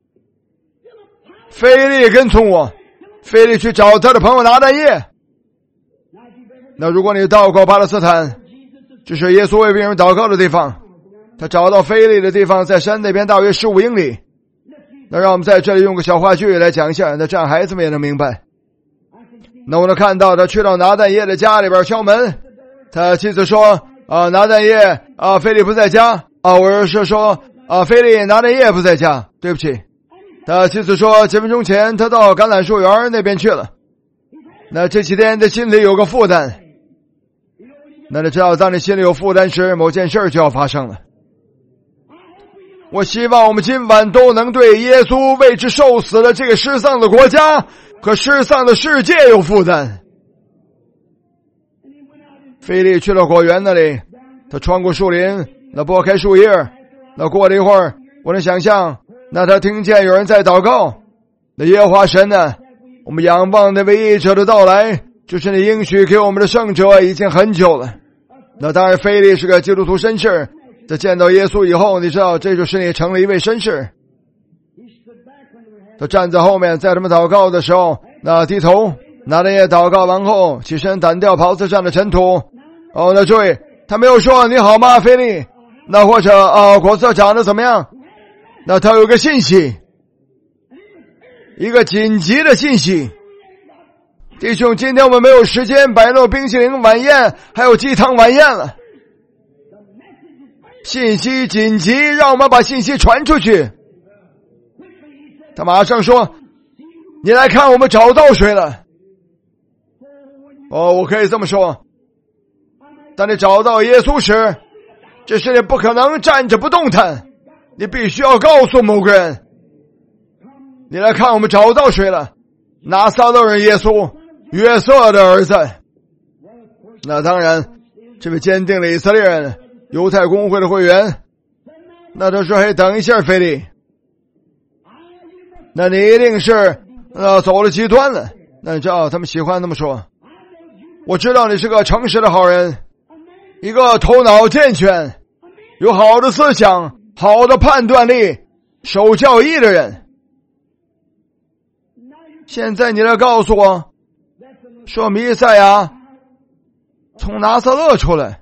腓利跟从我。腓利去找他的朋友拿但业。那如果你到过巴勒斯坦，这是耶稣为病人祷告的地方， 他找到腓利的地方在山那边大约15英里。那让我们在这里用个小话剧来讲一下，那这样孩子们也能明白。那我能看到他去到拿但业的家里边敲门，他妻子说拿但业腓利不在家我是说腓利拿但业不在家，对不起。他妻子说几分钟前他到橄榄树园那边去了。那这几天他心里有个负担，那你知道当你心里有负担时，某件事就要发生了。我希望我们今晚都能对耶稣为之受死的这个失丧的国家和失丧的世界有负担。腓利去了果园那里，他穿过树林，那拨开树叶，那过了一会儿，我能想象，那他听见有人在祷告。那耶和华神呢，我们仰望那位义者的到来，就是你应许给我们的圣者已经很久了。那当然腓利是个基督徒绅士，在见到耶稣以后，你知道这就是你成了一位绅士。他站在后面，在他们祷告的时候，那低头，拿但业祷告完后起身掸掉袍子上的尘土。那注意，他没有说你好吗腓利，那或者果子长得怎么样。那他有个信息，一个紧急的信息。弟兄，今天我们没有时间摆弄冰淇淋晚宴还有鸡汤晚宴了，信息紧急，让我们把信息传出去。他马上说，你来看，我们找到谁了。我可以这么说，当你找到耶稣时，这是你不可能站着不动弹，你必须要告诉某个人，你来看，我们找到谁了，拿撒勒人耶稣，约瑟的儿子。那当然，这位坚定的以色列人，犹太公会的会员，那他说，嘿，等一下腓利，那你一定是走了极端了。那你知道他们喜欢这么说，我知道你是个诚实的好人，一个头脑健全，有好的思想，好的判断力，守教义的人。现在你来告诉我，说弥赛亚从拿撒勒出来。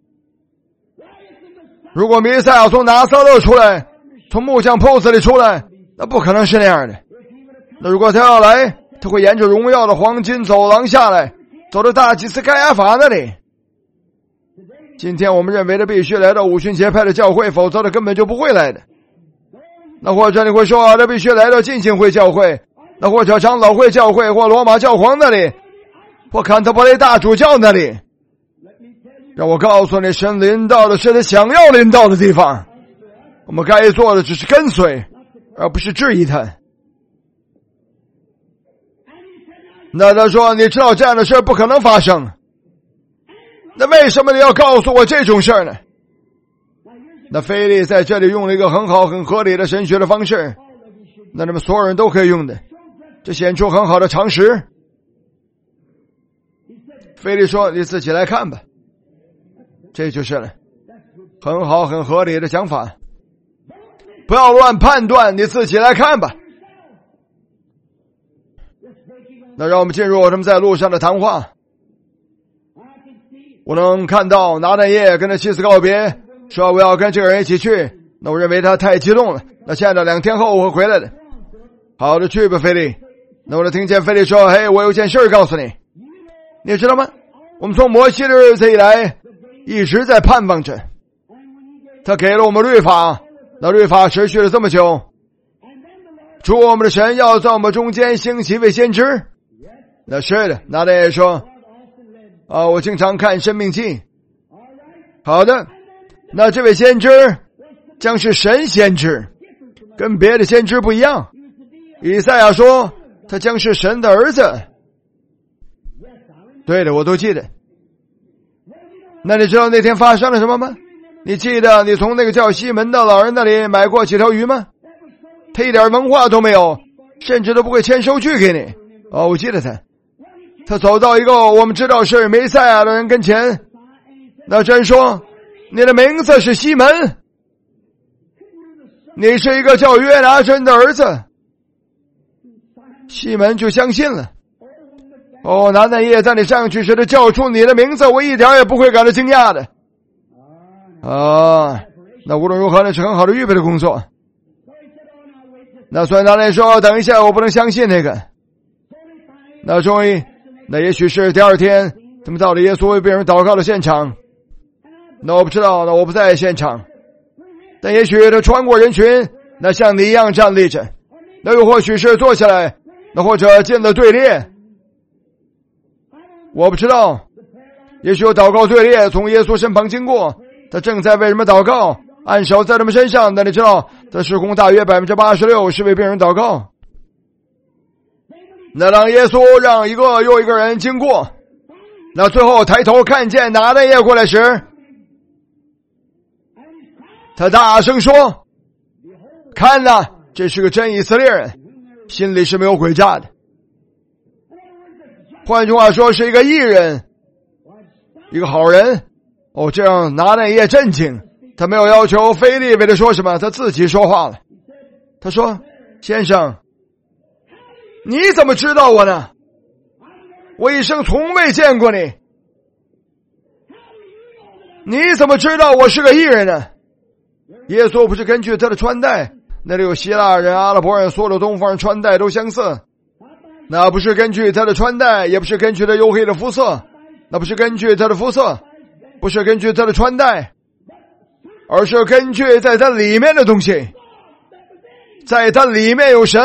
如果弥赛亚从拿撒勒出来，从木匠铺子里出来，那不可能是那样的。那如果他要来，他会沿着荣耀的黄金走廊下来，走到大祭司该亚法那里。今天我们认为的必须来到五旬节派的教会，否则他根本就不会来的。那或者你会说他必须来到浸信会教会，那或者长老会教会，或罗马教皇那里，或坎特伯雷大主教那里。让我告诉你，神临到的是他想要临到的地方，我们该做的只是跟随，而不是质疑他。那他说，你知道这样的事不可能发生，那为什么你要告诉我这种事呢？那腓利在这里用了一个很好很合理的神学的方式，那你们所有人都可以用的，这显出很好的常识。腓利说，你自己来看吧，这就是了，很好很合理的讲法，不要乱判断，你自己来看吧。那让我们进入他们在路上的谈话。我能看到拿但业跟他妻子告别，说我要跟这个人一起去。那我认为他太激动了，那现在2天后我会回来的。好的，去吧腓利。那我就听见腓利说，嘿，我有件事告诉你，你知道吗？我们从摩西的日子以来一直在盼望着，他给了我们律法，那律法持续了这么久，主我们的神要在我们中间兴起一位先知。那是的，拿但业说，我经常看申命记。好的，那这位先知将是神先知，跟别的先知不一样。以赛亚说他将是神的儿子。对的，我都记得。那你知道那天发生了什么吗？你记得你从那个叫西门的老人那里买过几条鱼吗？他一点文化都没有，甚至都不会签收据给你。我记得他走到一个我们知道是弥赛亚的人跟前，那真说，你的名字是西门，你是一个叫约拿真的儿子。西门就相信了。拿但业在你上去时的叫出你的名字，我一点也不会感到惊讶的。 那无论如何那是很好的预备的工作。那所以拿来说，等一下我不能相信那个。那终于，那也许是第二天他们到了耶稣为别人祷告的现场。那我不知道，那我不在现场，但也许他穿过人群，那像你一样站立着，那又或许是坐下来，那或者进了队列，我不知道。也许有祷告队列从耶稣身旁经过，他正在为人们祷告，按手在他们身上。那你知道他时空大约 86% 是为别人祷告。那当耶稣让一个又一个人经过，那最后抬头看见拿但业过来时，他大声说，看哪，这是个真以色列人，心里是没有诡诈的。换句话说，是一个义人，一个好人。这让拿但业震惊，他没有要求腓利为他说什么，他自己说话了。他说，先生，你怎么知道我呢？我一生从未见过你，你怎么知道我是个义人呢？耶稣不是根据他的穿戴，那里有希腊人、阿拉伯人，所有的东方人穿戴都相似。那不是根据他的穿戴，也不是根据他黝黑的肤色，那不是根据他的肤色，不是根据他的穿戴，而是根据在他里面的东西，在他里面有神。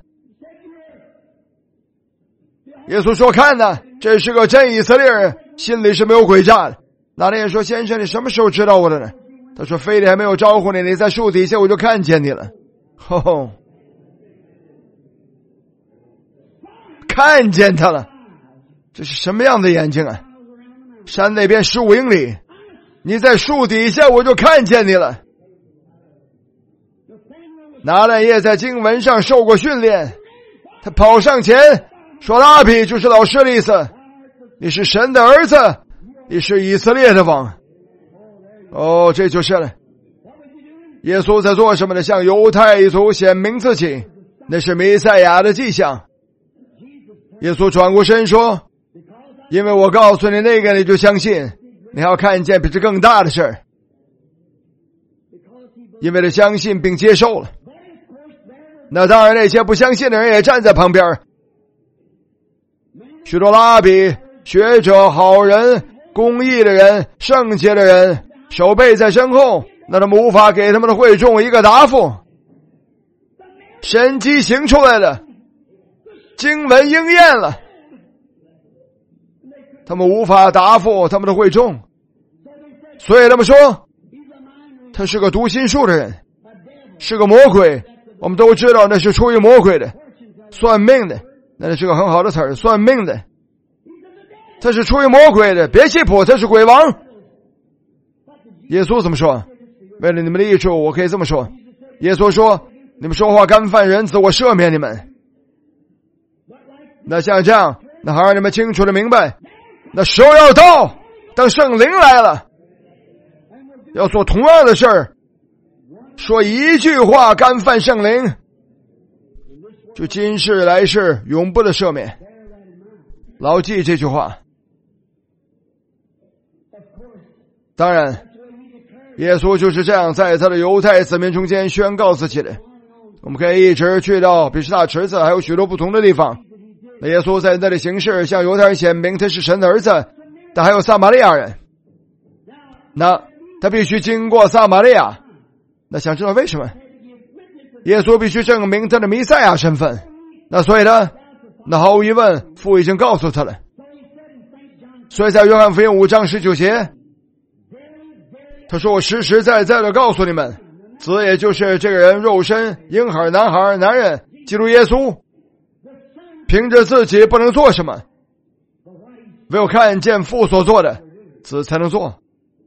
耶稣说，看哪，这是个真以色列人，心里是没有诡诈的。拿但业说，先生，你什么时候知道我的呢？他说，腓利还没有招呼你，你在树底下我就看见你了。看见他了，这是什么样的眼睛啊？山那边15英里，你在树底下我就看见你了。拿但业在经文上受过训练，他跑上前说，拉比，就是老师的意思，你是神的儿子，你是以色列的王。这就是了。耶稣在做什么呢？向犹太族显明自己，那是弥赛亚的迹象。耶稣转过身说，因为我告诉你那个，你就相信，你还要看见比这更大的事儿。因为他相信并接受了。那当然那些不相信的人也站在旁边，许多拉比、学者、好人、公义的人、圣洁的人手背在身后，那他们无法给他们的会众一个答复。神迹行出来了，经文应验了，他们无法答复他们的会众，所以他们说他是个读心术的人，是个魔鬼。我们都知道那是出于魔鬼的，算命的，那是个很好的词儿，算命的，他是出于魔鬼的，别气谱，他是鬼王。耶稣怎么说？为了你们的益处，我可以这么说。耶稣说，你们说话干犯仁慈，我赦免你们。那像这样，那好让你们清楚的明白，那时候要到，当圣灵来了，要做同样的事儿，说一句话干犯圣灵，就今世来世永不的赦免。牢记这句话。当然耶稣就是这样在他的犹太子民中间宣告自己的。我们可以一直去到比士大池子，还有许多不同的地方。那耶稣在那里行事，向犹太人显明他是神的儿子。但还有撒玛利亚人，那他必须经过撒玛利亚。那想知道为什么？耶稣必须证明他的弥赛亚身份。那所以呢，那毫无疑问，父已经告诉他了。所以在约翰福音5章19节，他说，我实实在在的告诉你们，子也就是这个人肉身婴孩、男孩、男人，基督耶稣，凭着自己不能做什么，唯有看见父所做的，子才能做。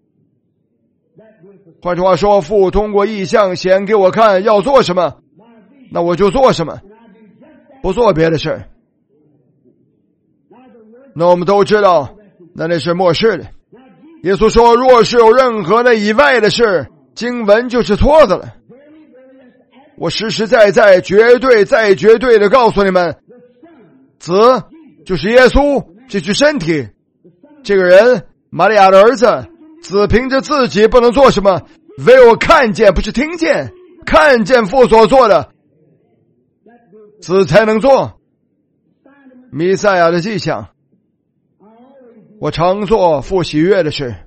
换句话说，父通过异象显给我看要做什么，那我就做什么，不做别的事。那我们都知道，那是末世的。耶稣说，若是有任何的以外的事，经文就是错的了。我实实在在、绝对再绝对的告诉你们，子就是耶稣这具身体，这个人玛利亚的儿子，子凭着自己不能做什么， 唯有看见，不是听见，看见父所做的，子才能做弥赛亚的迹象。我常做父喜悦的事。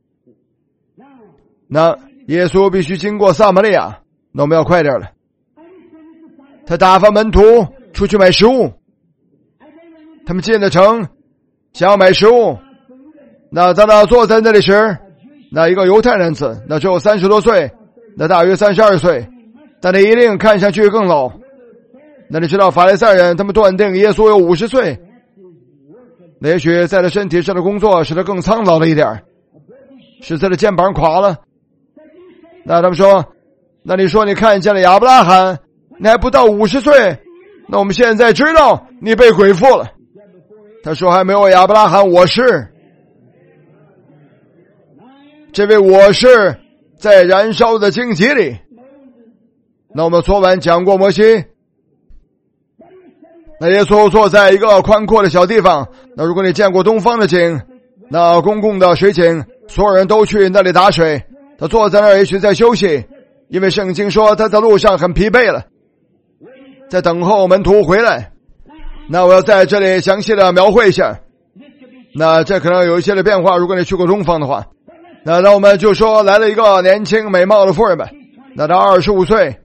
那耶稣必须经过撒玛利亚，那我们要快点了。他打发门徒出去买食物，他们进了城，想要买食物。那当他坐在那里时，那一个犹太男子，那只有30多岁，那大约32岁，但他一定看上去更老。那你知道法利赛人他们断定耶稣有50岁，那也许在他身体上的工作使他更苍老了一点，使他的肩膀垮了。那他们说，那你说你看见了亚伯拉罕，你还不到50岁，那我们现在知道你被鬼附了。他说还没有亚伯拉罕，我是。这位我是在燃烧的荆棘里。那我们昨晚讲过摩西，那耶稣坐在一个宽阔的小地方，那如果你见过东方的井，那公共的水井，所有人都去那里打水，他坐在那儿也许在休息，因为圣经说他在路上很疲惫了，在等候门徒回来。那我要在这里详细的描绘一下，那这可能有一些的变化，如果你去过东方的话。那我们就说来了一个年轻美貌的妇人吧，那她25岁，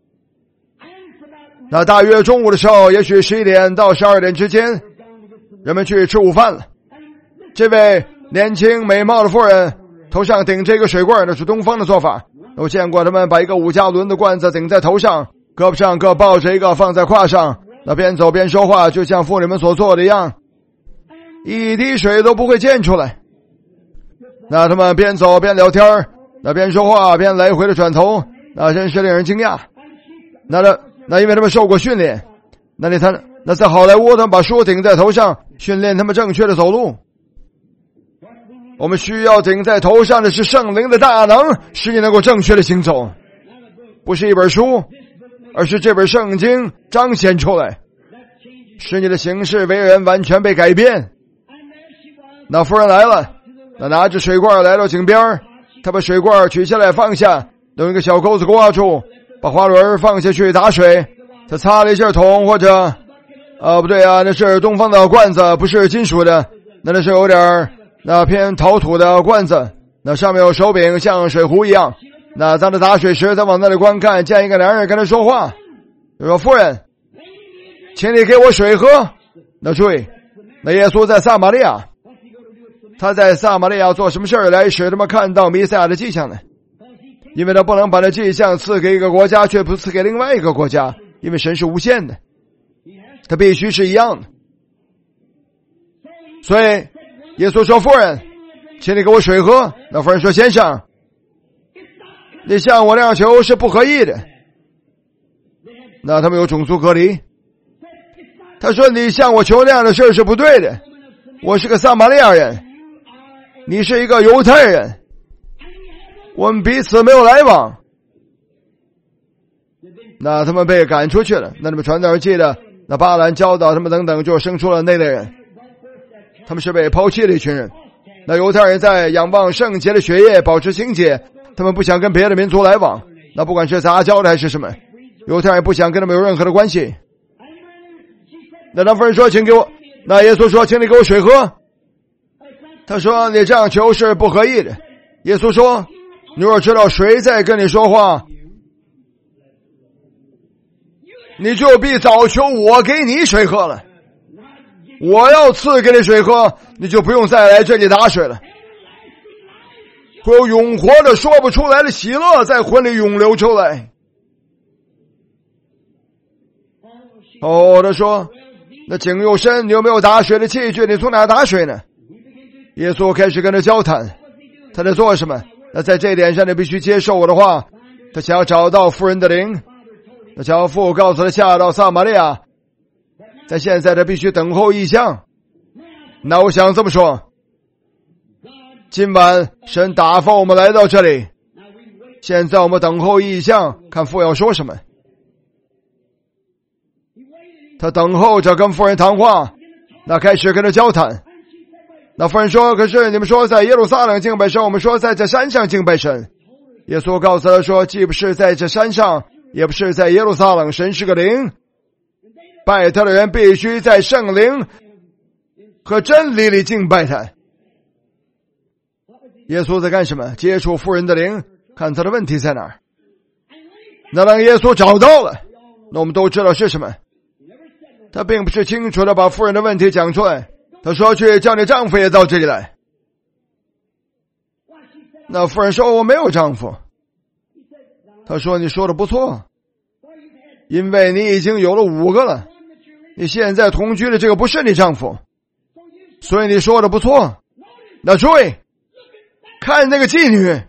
那大约中午的时候，也许11点到12点之间，人们去吃午饭了。这位年轻美貌的妇人头上顶着一个水罐，那是东方的做法。我见过他们把一个5加仑的罐子顶在头上，胳膊上各抱着一个放在胯上，那边走边说话，就像妇女们所做的一样，一滴水都不会溅出来。那他们边走边聊天，那边说话边来回的转头，那真是令人惊讶。那因为他们受过训练，那在好莱坞他们把书顶在头上，训练他们正确的走路。我们需要顶在头上的是圣灵的大能，使你能够正确的行走，不是一本书，而是这本圣经彰显出来，使你的行事为人完全被改变。那妇人来了，那拿着水罐来到井边，他把水罐取下来放下，用一个小钩子挂住，把花轮放下去打水。他擦了一下桶，或者不对啊，那是东方的罐子，不是金属的，那是有点那偏陶土的罐子，那上面有手柄像水壶一样。那当他打水时，他往那里观看，见一个男人跟他说话，他说夫人，请你给我水喝。那注意，那耶稣在撒玛利亚，他在撒玛利亚做什么事儿来使他们看到弥赛亚的迹象呢？因为他不能把这迹象赐给一个国家，却不赐给另外一个国家，因为神是无限的，他必须是一样的。所以耶稣说，夫人，请你给我水喝。那夫人说，先生，你向我那样求是不合意的。那他们有种族隔离。他说，你向我求那样的事是不对的，我是个撒玛利亚人，你是一个犹太人，我们彼此没有来往。那他们被赶出去了。那他们传道人记得，那巴兰教导他们等等，就生出了那类人，他们是被抛弃的一群人。那犹太人在仰望圣洁的血液，保持清洁，他们不想跟别的民族来往，那不管是杂交的还是什么，犹太人不想跟他们有任何的关系。那妇人说，请给我，那耶稣说，请你给我水喝。他说，你这样求是不合意的。耶稣说，你若知道谁在跟你说话，你就必早求我给你水喝了。我要赐给你水喝，你就不用再来这里打水了。会有永活的说不出来的喜乐在魂里涌流出来。他说，那井又深，你有没有打水的器具？你从哪打水呢？耶稣开始跟他交谈，他在做什么？那在这一点上你必须接受我的话。他想要找到妇人的灵，那樵夫告诉他下到撒玛利亚，但现在他必须等候异象。那我想这么说，今晚神打发我们来到这里，现在我们等候异象，看父要说什么。他等候着跟妇人谈话，那开始跟他交谈。那妇人说，可是你们说在耶路撒冷敬拜神，我们说在这山上敬拜神。 耶稣告诉他说，既不是在这山上，也不是在耶路撒冷，神是个灵，拜他的人必须在圣灵和真理里敬拜他。耶稣在干什么？接触妇人的灵，看他的问题在哪儿。那当耶稣找到了，那我们都知道是什么。他并不是清楚的把妇人的问题讲出来，他说去叫你丈夫也到这里来。那妇人说我没有丈夫。他说你说的不错，因为你已经有了5个了，你现在同居的这个不是你丈夫，所以你说的不错。那注意看那个妓女，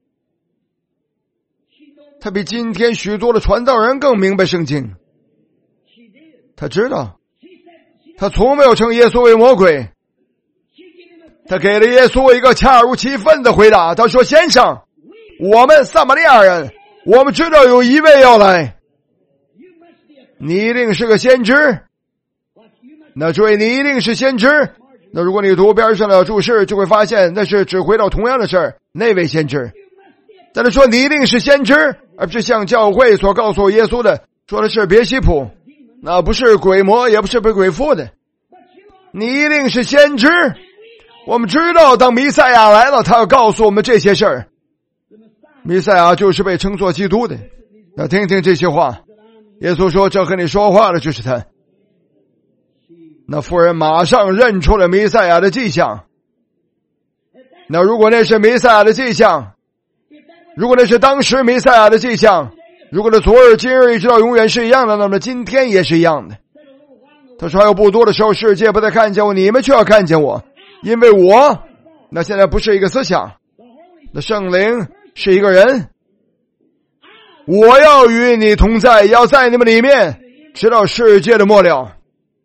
她比今天许多的传道人更明白圣经。她知道，她从没有称耶稣为魔鬼。她给了耶稣一个恰如其分的回答。她说，先生，我们撒玛利亚人，我们知道有一位要来，你一定是个先知。那注意，你一定是先知。那如果你读边上的注释，就会发现那是只回到同样的事儿，那位先知。但是说你一定是先知，而不是像教会所告诉耶稣的，说的是别西卜，那不是鬼魔，也不是被鬼附的。你一定是先知。我们知道当弥赛亚来了，他要告诉我们这些事儿。弥赛亚就是被称作基督的。那听听这些话，耶稣说，这和你说话的就是他。那妇人马上认出了弥赛亚的迹象。那如果那是弥赛亚的迹象，如果那是当时弥赛亚的迹象，如果那昨日今日一直到永远是一样的，那么今天也是一样的。他说还有不多的时候，世界不再看见我，你们却要看见我，因为我那现在不是一个思想，那圣灵是一个人。我要与你同在，要在你们里面，直到世界的末了。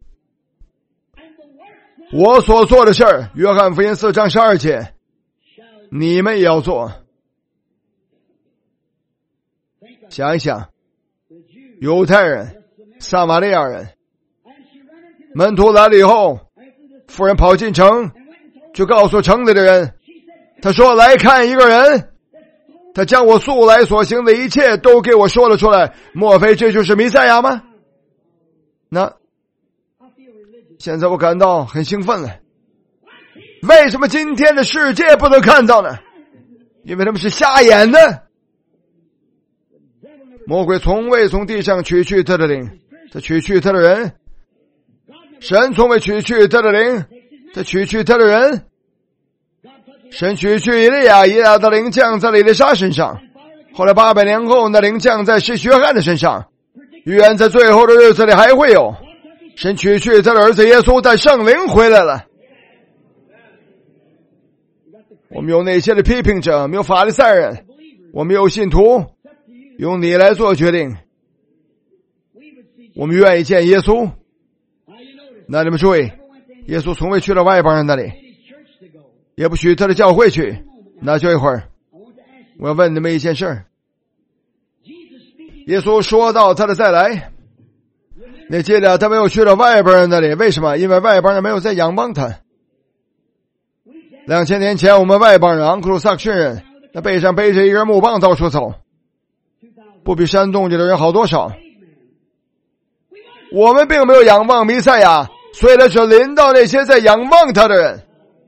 我所做的事儿，约翰福音4章12节，你们也要做。想一想，犹太人、撒玛利亚人，门徒来了以后，妇人跑进城，就告诉城里的人，他说，来看一个人，他将我素来所行的一切都给我说了出来，莫非这就是弥赛亚吗？那现在我感到很兴奋了。为什么今天的世界不能看到呢？因为他们是瞎眼的。魔鬼从未从地上取去他的灵，他取去他的人。神从未取去他的灵，他取去他的人。神取去以利亚，以利亚的灵降在以利沙身上，后来800年后，那灵降在施洗约翰的身上，预言在最后的日子里还会有。神取去他的儿子耶稣，但圣灵回来了。我们有那些的批评者，我们有法利赛人，我们有信徒，由你来做决定。我们愿意见耶稣。那你们注意，耶稣从未去到外邦人那里，也不许他的教会去。那就一会儿，我要问你们一件事。耶稣说到他的再来，你记得他没有去到外邦人那里，为什么？因为外邦人没有在仰望他。2000年前，我们外邦人昂克鲁萨克逊人，那背上背着一根木棒到处走，不比山洞里的人好多少。我们并没有仰望弥赛亚，所以他只临到那些在仰望他的人。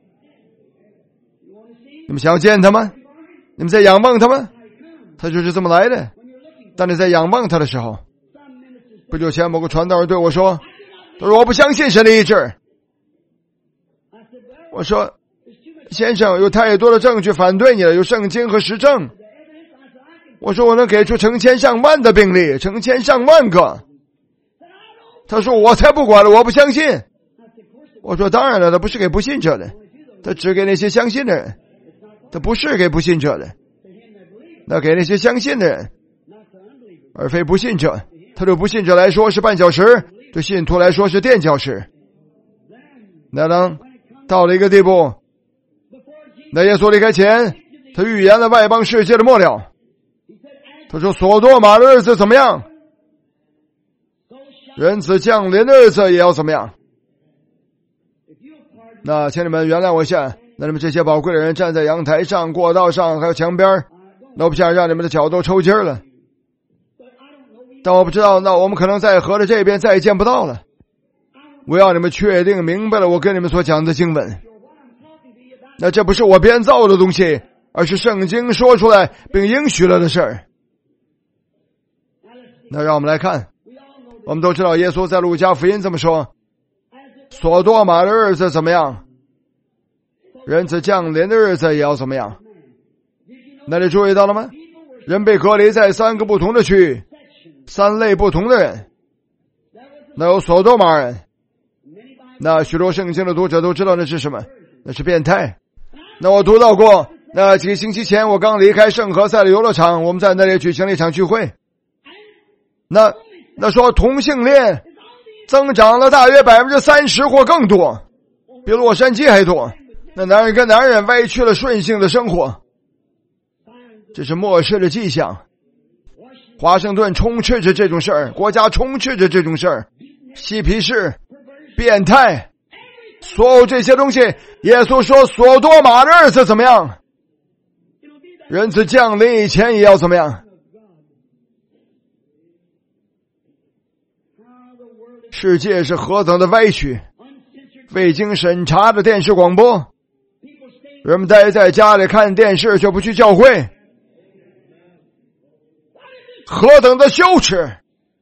你们想要见他吗？你们在仰望他吗？他就是这么来的。当你在仰望他的时候，不久前某个传道人对我说，他说我不相信神的医治。我说，先生，有太多的证据反对你了，有圣经和实证。我说我能给出成千上万的病例，成千上万个。他说我才不管了，我不相信。我说当然了，他不是给不信者的，他只给那些相信的人，他不是给不信者的，那给那些相信的人，而非不信者。他对不信者来说是绊脚石，对信徒来说是垫脚石。那当到了一个地步，那耶稣离开前，他预言了外邦世界的末了。他说索多玛的日子怎么样，人子降临的日子也要怎么样。那请你们原谅我一下，那你们这些宝贵的人站在阳台上、过道上还有墙边， 那我不想让你们的脚都抽筋了。但我不知道，那我们可能在河的这边再也见不到了。我要你们确定明白了我跟你们所讲的经文。那这不是我编造的东西，而是圣经说出来并应许了的事儿。那让我们来看，我们都知道耶稣在路加福音这么说，索多玛的日子怎么样，人子降临的日子也要怎么样。那你注意到了吗？人被隔离在3个不同的区域，3类不同的人。那有索多玛人，那许多圣经的读者都知道那是什么，那是变态。那我读到过，那几个星期前我刚离开圣何塞的游乐场，我们在那里举行了一场聚会。那说同性恋增长了大约 30% 或更多，比洛杉矶还多。那男人跟男人歪曲了顺性的生活，这是末世的迹象。华盛顿充斥着这种事儿，国家充斥着这种事儿，嬉皮士、变态，所有这些东西，耶稣说索多玛的日子怎么样，人子降临以前也要怎么样。世界是何等的歪曲，未经审查的电视广播，人们待在家里看电视却不去教会，何等的羞耻。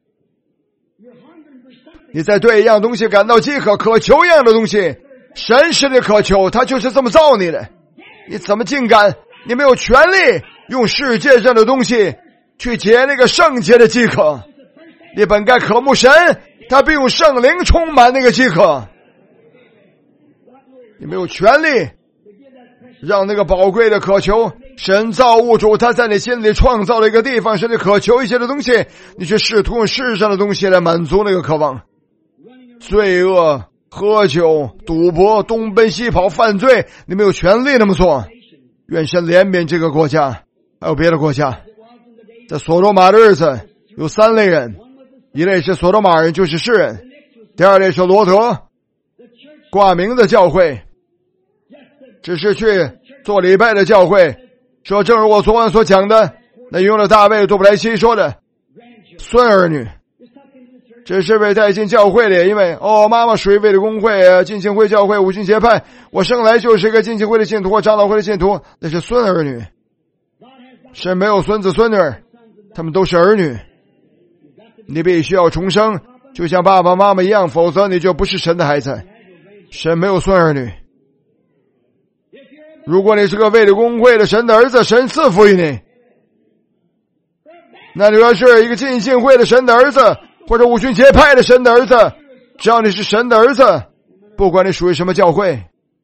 你在对一样东西感到饥渴，渴求一样的东西，神是你渴求，他就是这么造你的，你怎么竟敢？你没有权利用世界上的东西去解那个圣洁的饥渴，你本该渴慕神，他并用圣灵充满那个饥渴。你没有权利让那个宝贵的渴求，神造物主他在你心里创造了一个地方，使你渴求一些的东西，你去试图用世上的东西来满足那个渴望。罪恶、喝酒、赌博、东奔西跑、犯罪，你没有权利那么做。愿神怜悯这个国家，还有别的国家。在索多玛的日子有3类人，一类是索多玛人，就是世人；第二类是罗德，挂名的教会，只是去做礼拜的教会，说正如我昨晚所讲的，那用了大卫杜布莱西说的孙儿女，只是被带进教会里，因为妈妈属于卫理公会、浸信会教会、五旬节派，我生来就是一个浸信会的信徒或长老会的信徒，那是孙儿女。神没有孙子孙女，他们都是儿女。你必须要重生，就像爸爸妈妈一样，否则你就不是神的孩子。神没有孙儿女。如果你是个卫理公会的神的儿子，神赐福于你。那你要是一个浸信会的神的儿子，或者五旬节派的神的儿子，只要你是神的儿子，不管你属于什么教会。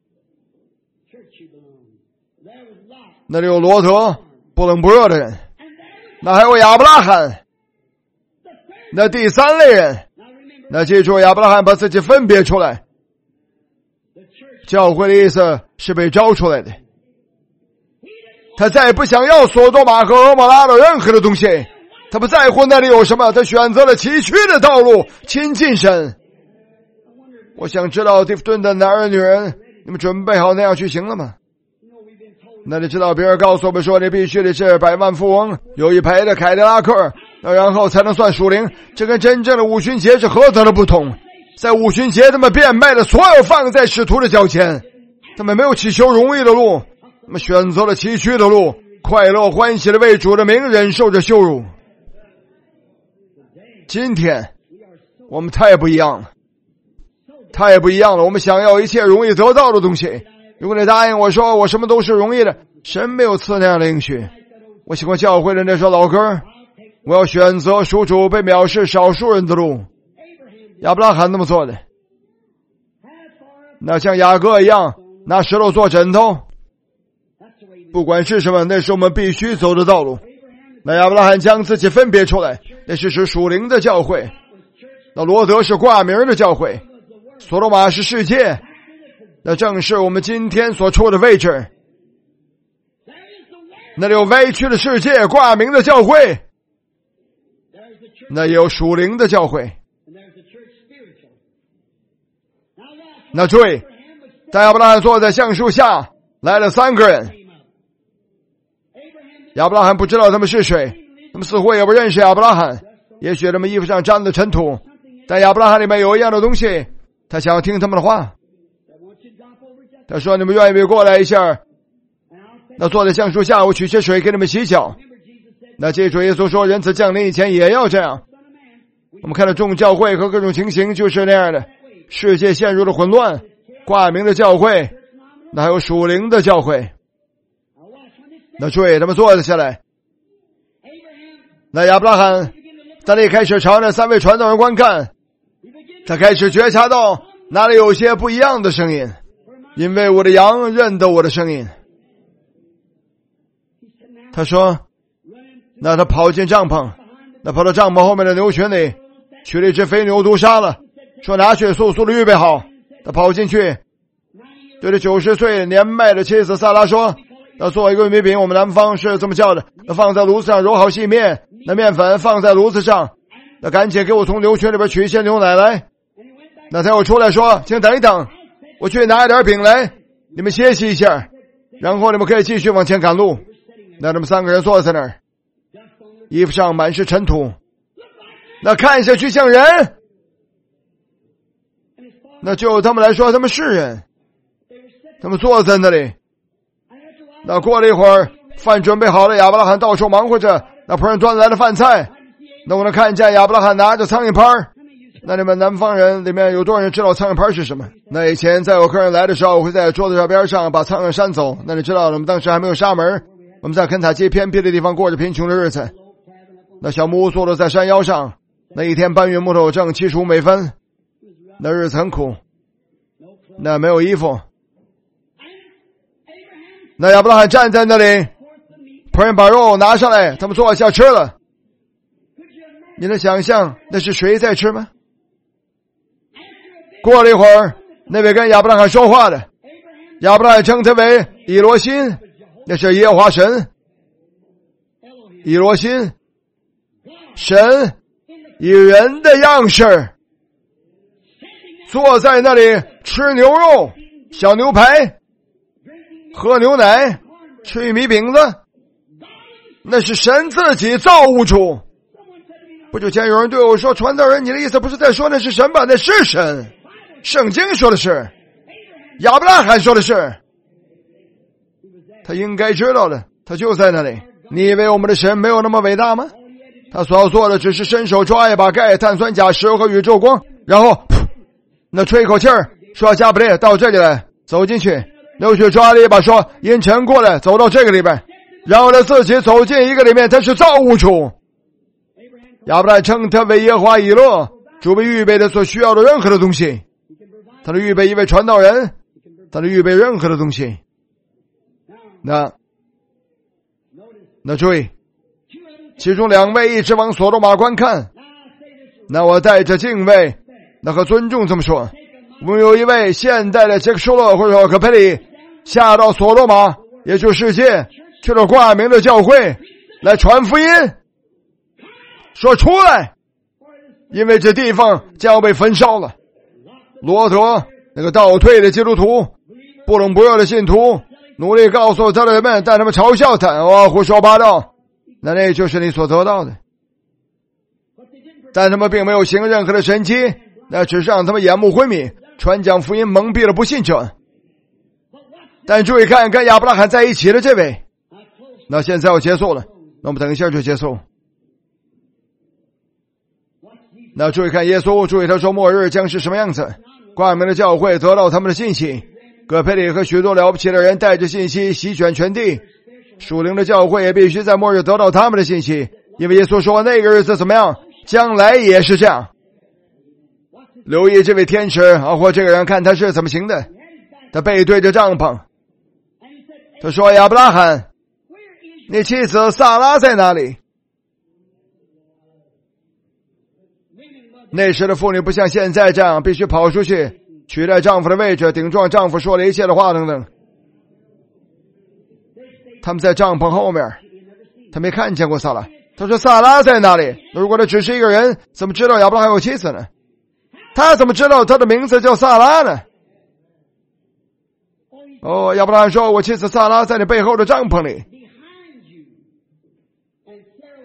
那里有罗德，不冷不热的人，那还有亚伯拉罕，那第3类人。那记住，亚伯拉罕把自己分别出来，教会的意思是被招出来的。他再也不想要索多玛和蛾摩拉的任何的东西，他不在乎那里有什么，他选择了崎岖的道路，亲近神。我想知道蒂夫顿的男人女人，你们准备好那样去行了吗？那你知道别人告诉我们说，你必须得是百万富翁，有一排的凯迪拉克，然后才能算属灵。这跟真正的五旬节是何等的不同。在五旬节他们变卖了所有放在使徒的脚前，他们没有祈求容易的路，他们选择了崎岖的路，快乐欢喜的为主的名忍受着羞辱。今天我们太不一样了，太不一样了。我们想要一切容易得到的东西。如果你答应我说我什么都是容易的，神没有赐那样的应许。我喜欢教会的那首老歌，我要选择属主被藐视少数人的路。亚伯拉罕那么做的。那像雅各一样拿石头做枕头，不管是什么，那是我们必须走的道路。那亚伯拉罕将自己分别出来，那是指属灵的教会。那罗德是挂名的教会，索多玛是世界，那正是我们今天所处的位置。那里有歪曲的世界，挂名的教会，那也有属灵的教会。那注意，当亚伯拉罕坐在橡树下，来了3个人。 亚伯拉罕不知道他们是谁，他们似乎也不认识亚伯拉罕，也许他们衣服上沾了尘土，但亚伯拉罕里面有一样的东西，他想要听他们的话。他说：“你们愿意不愿意过来一下？那坐在橡树下，我取些水给你们洗脚。”那记住耶稣说，人子降临以前也要这样。我们看到众教会和各种情形就是那样的，世界陷入了混乱，挂名的教会，那还有属灵的教会。那注意，他们坐了下来。那亚伯拉罕他一开始朝那3位传道人观看，他开始觉察到哪里有些不一样的声音，因为我的羊认得我的声音。他说，那他跑进帐篷，那跑到帐篷后面的牛群里，取了一只肥牛毒杀了，说拿去速速的预备好。他跑进去，对着90岁年迈的妻子萨拉说，要做一个玉米饼，我们南方是这么叫的，那放在炉子上揉好细面，那面粉放在炉子上，那赶紧给我从牛群里边取一些牛奶来。那他又出来说，请等一等，我去拿一点饼来，你们歇息一下，然后你们可以继续往前赶路。那他们3个人坐在那儿，衣服上满是尘土，那看下去像人，那就他们来说他们是人，他们坐在那里。那过了一会儿，饭准备好了，亚伯拉罕到处忙活着，那仆人端来了饭菜，那我能看见亚伯拉罕拿着苍蝇拍。那你们南方人里面有多少人知道苍蝇拍是什么？那以前在我客人来的时候，我会在桌子边上把苍蝇扇走。那你知道我们当时还没有纱门，我们在肯塔基偏僻的地方过着贫穷的日子。那小木屋坐落在山腰上，那一天搬运木头挣75美分，那日子很苦，那没有衣服。那亚伯拉罕站在那里，仆人把肉拿上来，他们坐下吃了。你能想象那是谁在吃吗？过了一会儿，那位跟亚伯拉罕说话的，亚伯拉罕称他为以罗辛，那是耶和华神。以罗辛，神以人的样式坐在那里吃牛肉、小牛排、喝牛奶、吃玉米饼子，那是神自己造物主。不久前有人对我说，传道人，你的意思不是在说那是神吧？那是神，圣经说的是，亚伯拉罕说的是，他应该知道的，他就在那里。你以为我们的神没有那么伟大吗？他所要做的只是伸手抓一把钙、碳酸钾、石和宇宙光，然后那吹一口气儿，说加布列到这里来，走进去，又去抓了一把，说阴沉过来，走到这个里边，然后他自己走进一个里面，他是造物主。亚伯拉罕称他为耶和华以勒，主为预备的所需要的任何的东西。他能预备一位传道人，他能预备任何的东西。那注意，其中2位一直往所罗玛观看。那我带着敬畏，那和尊重这么说，我们有一位现代的杰克舒勒或者可佩里下到所罗玛，也就是世界，去了挂名的教会来传福音，说出来，因为这地方将要被焚烧了。罗德那个倒退的基督徒，不冷不热的信徒，努力告诉他的人们，但他们嘲笑他，胡说八道，那就是你所得到的。但他们并没有行任何的神迹，那只是让他们眼目昏迷，传讲福音蒙蔽了不信者。但注意看，跟亚伯拉罕在一起的这位，那现在要结束了，那我们等一下就结束。那注意看耶稣，注意他说末日将是什么样子。挂名的教会得到他们的信息，葛培里和许多了不起的人带着信息席卷全地，属灵的教会也必须在末日得到他们的信息，因为耶稣说那个日子怎么样，将来也是这样。留意这位天使或这个人，看他是怎么行的。他背对着帐篷，他说，亚伯拉罕，你妻子萨拉在哪里？那时的妇女不像现在这样必须跑出去取代丈夫的位置，顶撞丈夫说了一切的话等等。他们在帐篷后面，他没看见过萨拉。他说萨拉在哪里？如果他只是一个人，怎么知道亚伯拉罕有妻子呢？他怎么知道他的名字叫萨拉呢？亚伯拉罕说，我妻子萨拉在你背后的帐篷里。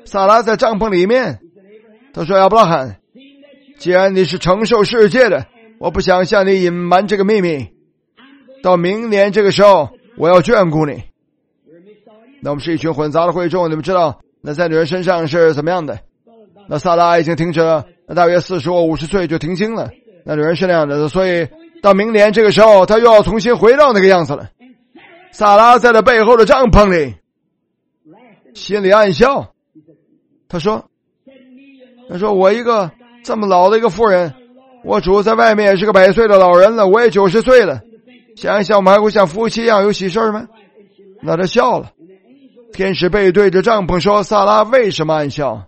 撒拉在帐篷里面，他说：亚伯拉罕，既然你是承受世界的，我不想向你隐瞒这个秘密，到明年这个时候我要眷顾你。那我们是一群混杂的会众，你们知道那在女人身上是怎么样的？那撒拉已经停止了，那大约40或50岁就停经了，那女人是那样的，所以到明年这个时候她又要重新回到那个样子了。撒拉在他背后的帐篷里心里暗笑，他说我一个这么老的一个妇人，我主在外面也是个100岁的老人了，我也90岁了，想一想我们还会像夫妻一样有喜事吗？那他笑了。天使背对着帐篷说，撒拉为什么暗笑？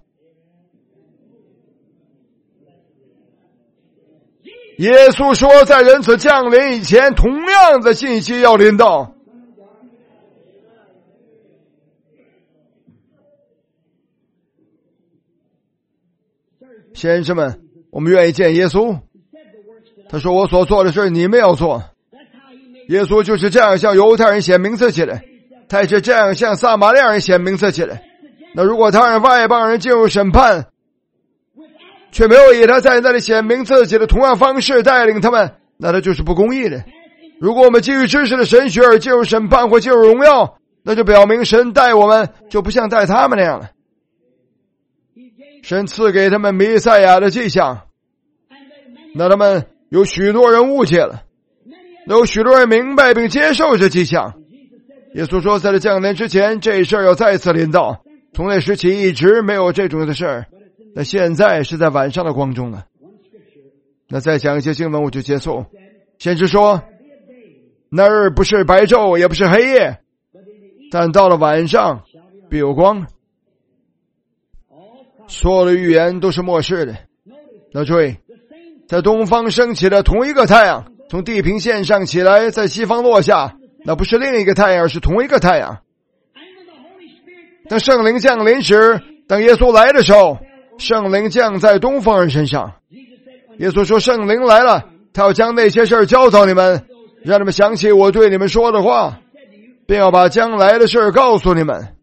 耶稣说，在人子降临以前，同样的信息要临到。先生们，我们愿意见耶稣。他说，我所做的事你们要做。耶稣就是这样向犹太人显明自己的，他也是这样向撒玛利亚人显明自己的。那如果他让外邦人进入审判，却没有以他在那里显明自己的同样方式带领他们，那他就是不公义的。如果我们基于知识的神学而进入审判或进入荣耀，那就表明神待我们就不像待他们那样了。神赐给他们弥赛亚的迹象，那他们有许多人误解了，有许多人明白并接受这迹象。耶稣说，在这降临之前，这事儿要再次临到，从那时起一直没有这种的事儿，那现在是在晚上的光中了。那再讲一些经文我就结束。先知说，那日不是白昼也不是黑夜，但到了晚上必有光。所有的预言都是末世的。那注意，在东方升起的同一个太阳，从地平线上起来，在西方落下，那不是另一个太阳，而是同一个太阳。当圣灵降临时，当耶稣来的时候，圣灵降在东方人身上。耶稣说，圣灵来了，他要将那些事教导你们，让你们想起我对你们说的话，并要把将来的事告诉你们。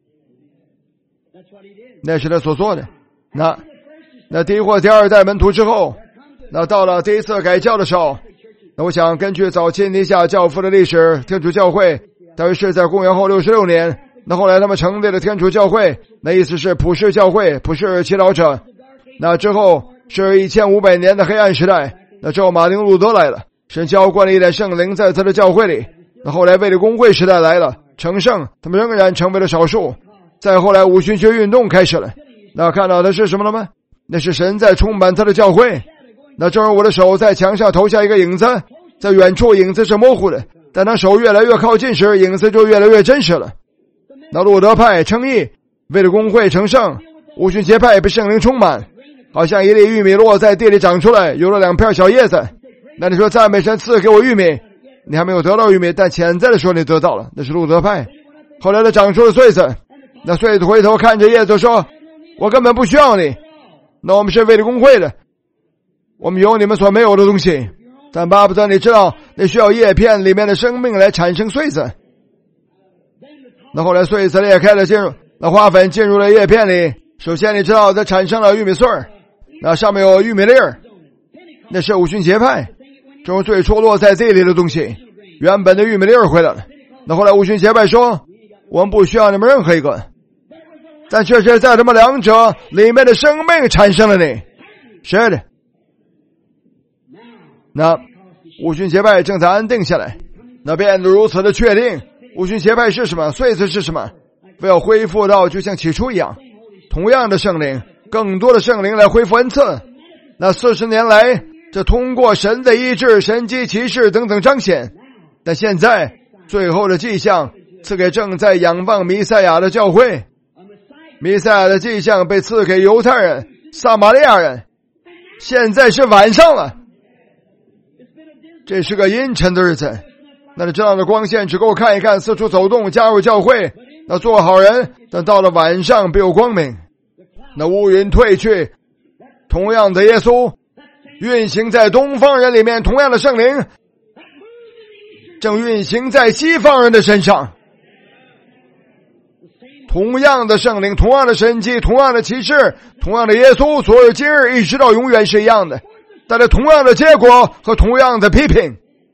那是他所做的。那第一或第二代门徒之后，那到了第一次改教的时候，那我想根据早期尼西亚教父的历史，天主教会大约是在公元后66年，那后来他们成立了天主教会，那意思是普世教会，普世祈祷者。那之后是1500年的黑暗时代，那之后马丁路德来了，神浇灌了一点圣灵在他的教会里。那后来卫理公会时代来了，成圣，他们仍然成为了少数。再后来五旬节运动开始了，那看到的是什么了吗？那是神在充满他的教会。那正如我的手在墙上投下一个影子，在远处影子是模糊的，但当手越来越靠近时，影子就越来越真实了。那路德派称义，卫理公会成圣，五旬节派被圣灵充满，好像一粒玉米落在地里长出来，有了2片小叶子。那你说赞美神赐给我玉米，你还没有得到玉米，但潜在的说你得到了，那是路德派。后来他长出了穗子，那穗子回头看着叶子说，我根本不需要你。那我们是卫理公会的，我们有你们所没有的东西，但巴不得你知道那需要叶片里面的生命来产生穗子。那后来穗子裂开了，进入那花粉进入了叶片里，首先你知道它产生了玉米穗儿，那上面有玉米粒儿，那是五旬节派，这种最初落在地里的东西，原本的玉米粒儿回来了。那后来五旬节派说，我们不需要你们任何一个，但确实在他们两者里面的生命产生了你。是的。那五旬节派正在安定下来，那变得如此的确定，五旬节派是什么，穗子是什么，非要恢复到就像起初一样，同样的圣灵，更多的圣灵来恢复恩赐。那40年来，这通过神的医治、神迹奇事等等彰显，但现在最后的迹象赐给正在仰望弥赛亚的教会。弥赛亚的迹象被赐给犹太人、撒玛利亚人，现在是晚上了，这是个阴沉的日子。那你这样的光线只够看一看，四处走动，加入教会，那做好人，但到了晚上必有光明。那乌云退去，同样的耶稣运行在东方人里面，同样的圣灵正运行在西方人的身上。 同样的圣灵，同样的神迹，同样的启示，同样的耶稣，昨日今日一直到永远是一样的，带来同样的结果和同样的批评，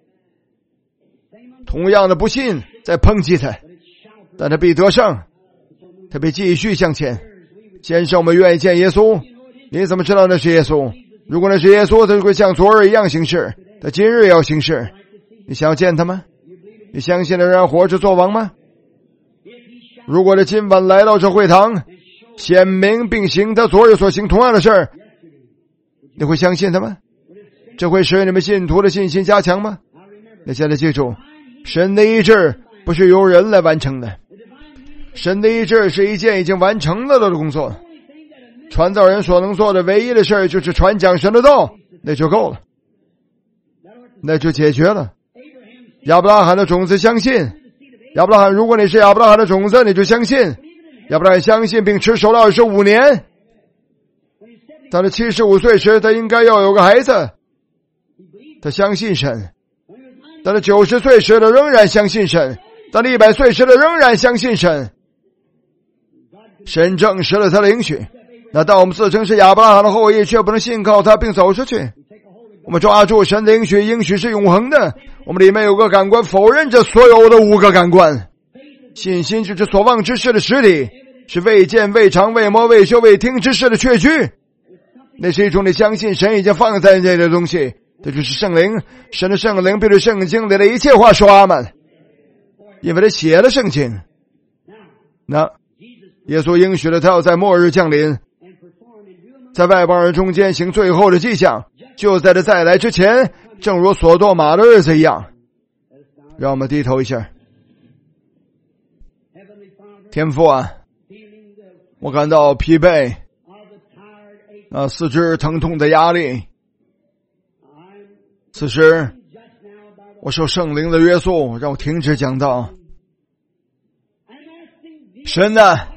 同样的不信在抨击他，但他必得胜，他必继续向前。先生，我们愿意见耶稣。你怎么知道那是耶稣？如果那是耶稣，他就会像昨日一样行事，他今日也要行事。你想要见他吗？你相信他仍然活着做王吗？如果他今晚来到这会堂，显明并行他昨日所行同样的事儿，你会相信他吗？这会使你们信徒的信心加强吗？你现在记住，神的医治不是由人来完成的，神的医治是一件已经完成了的工作。传道人所能做的唯一的事就是传讲神的道，那就够了，那就解决了。亚伯拉罕的种子相信，亚伯拉罕，如果你是亚伯拉罕的种子，你就相信。亚伯拉罕相信并持守了25年。当他75岁时，他应该要有个孩子，他相信神。当他90岁时，他仍然相信神。当他100岁时，他仍然相信神。神证实了他的应许。那当我们自称是亚伯拉罕的后裔，却不能信靠他并走出去，我们抓住神的应许，应许是永恒的。我们里面有个感官否认着所有的5个感官。信心就是所望之事的实体，是未见未尝未摸未嗅未听之事的确据。那是一种你相信神已经放在那里的东西，这就是圣灵。神的圣灵必对圣经里的一切话说阿们，因为他写了圣经。那耶稣应许了他要在末日降临，在外邦人中间行最后的迹象，就在他再来之前，正如索多玛的日子一样。让我们低头一下。天父啊，我感到疲惫，四肢疼痛的压力。此时我受圣灵的约束，让我停止讲道。神啊，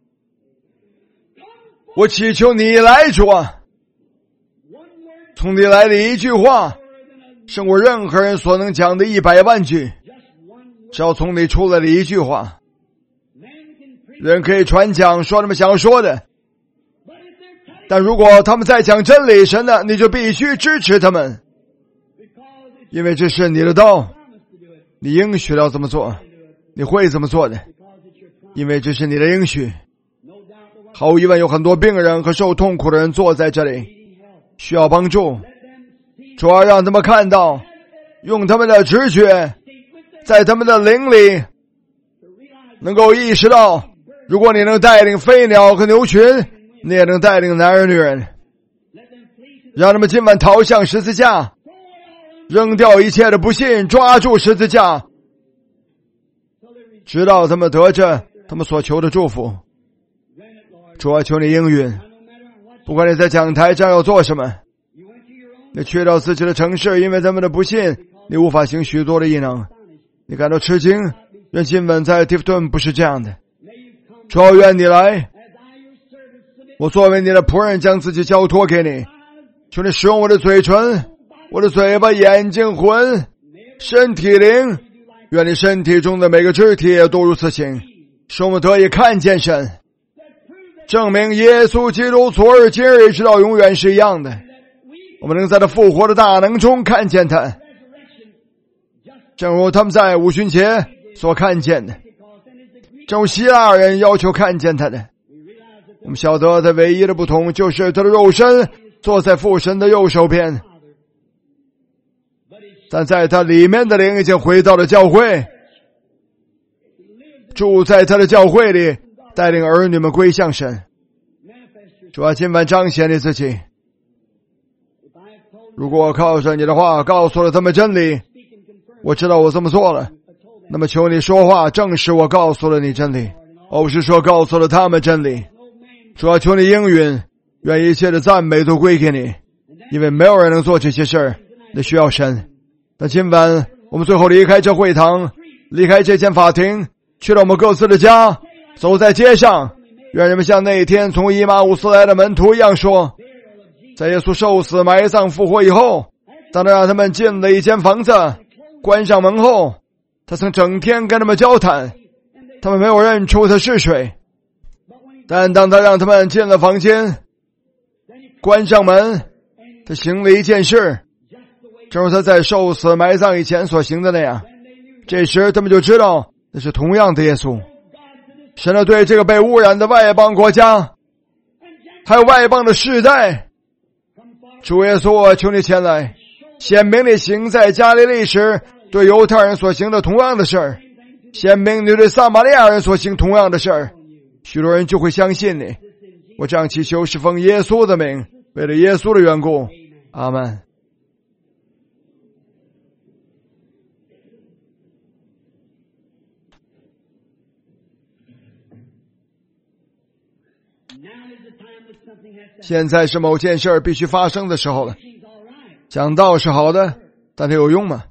我祈求你来，主啊，从你来的一句话胜过任何人所能讲的100万句。只要从你出来的一句话，人可以传讲说他们想说的，但如果他们在讲真理，神的，你就必须支持他们，因为这是你的道，你应许要这么做，你会这么做的，因为这是你的应许。毫无疑问，有很多病人和受痛苦的人坐在这里，需要帮助。主要让他们看到，用他们的直觉，在他们的灵里能够意识到，如果你能带领飞鸟和牛群，你也能带领男人女人。让他们今晚逃向十字架，扔掉一切的不信，抓住十字架，直到他们得着他们所求的祝福。主啊，求你应允，不管你在讲台上要做什么，你去到自己的城市，因为他们的不信，你无法行许多的异能，你感到吃惊。愿今晚在提夫顿不是这样的。主啊，愿你来，我作为你的仆人，将自己交托给你。求你使用我的嘴唇，我的嘴巴、眼睛、魂、身体、灵，愿你身体中的每个肢体也都如此行，使我们得以看见神，证明耶稣基督昨日今日直到永远是一样的。我们能在他复活的大能中看见他，正如他们在五旬节所看见的，正如希腊人要求看见他的。我们晓得他唯一的不同就是他的肉身坐在父神的右手边，但在他里面的灵已经回到了教会，住在他的教会里，带领儿女们归向神。主啊，今晚彰显你自己。如果我靠着你的话告诉了他们真理，我知道我这么做了，那么求你说话证实我告诉了你真理，而不是说告诉了他们真理。主啊，求你应允，愿一切的赞美都归给你，因为没有人能做这些事儿，那需要神。那今晚我们最后离开这会堂，离开这间法庭，去到我们各自的家，走在街上，愿人们像那一天从以马忤斯来的门徒一样说，在耶稣受死、埋葬、复活以后，当他让他们进了一间房子，关上门后，他曾整天跟他们交谈，他们没有认出他是谁， 但当他让他们进了房间，关上门，他行了一件事，正如他在受死埋葬以前所行的那样。这时他们就知道那是同样的耶稣。神呢，对这个被污染的外邦国家还有外邦的世代，主耶稣，我求你前来显明你行在加利利时对犹太人所行的同样的事儿，显明你对撒玛利亚人所行同样的事儿，许多人就会相信你。我这样祈求是奉耶稣的名，为了耶稣的缘故，阿们。现在是某件事必须发生的时候了。讲道是好的，但它有用吗？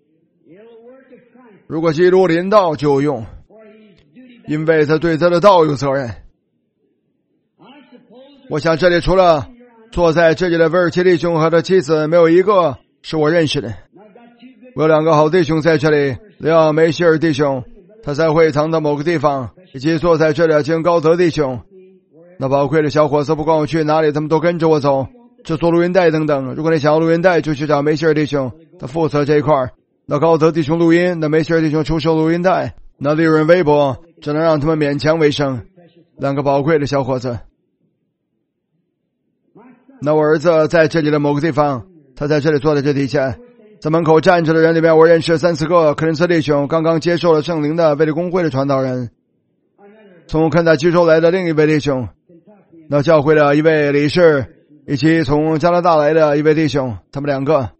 如果基督临到就有用，因为他对他的道有责任。我想这里除了坐在这里的威尔奇弟兄和他妻子，没有一个是我认识的。我有两个好弟兄在这里，雷奥梅希尔弟兄，他在会堂的某个地方，以及坐在这里的金高德弟兄。那宝贵的小伙子，不管我去哪里，他们都跟着我走，就做录音带等等。如果你想要录音带，就去找梅希尔弟兄，他负责这一块。那高德弟兄录音，那梅希尔弟兄出售录音带，那利润微薄，只能让他们勉强为生。两个宝贵的小伙子。那我儿子在这里的某个地方，他在这里坐在这底下，在门口站着的人里面，我认识3-4个克林斯弟兄，刚刚接受了圣灵的卫理公会的传道人，从肯塔基州来的另一位弟兄，那教会的一位理事，以及从加拿大来的一位弟兄，他们两个。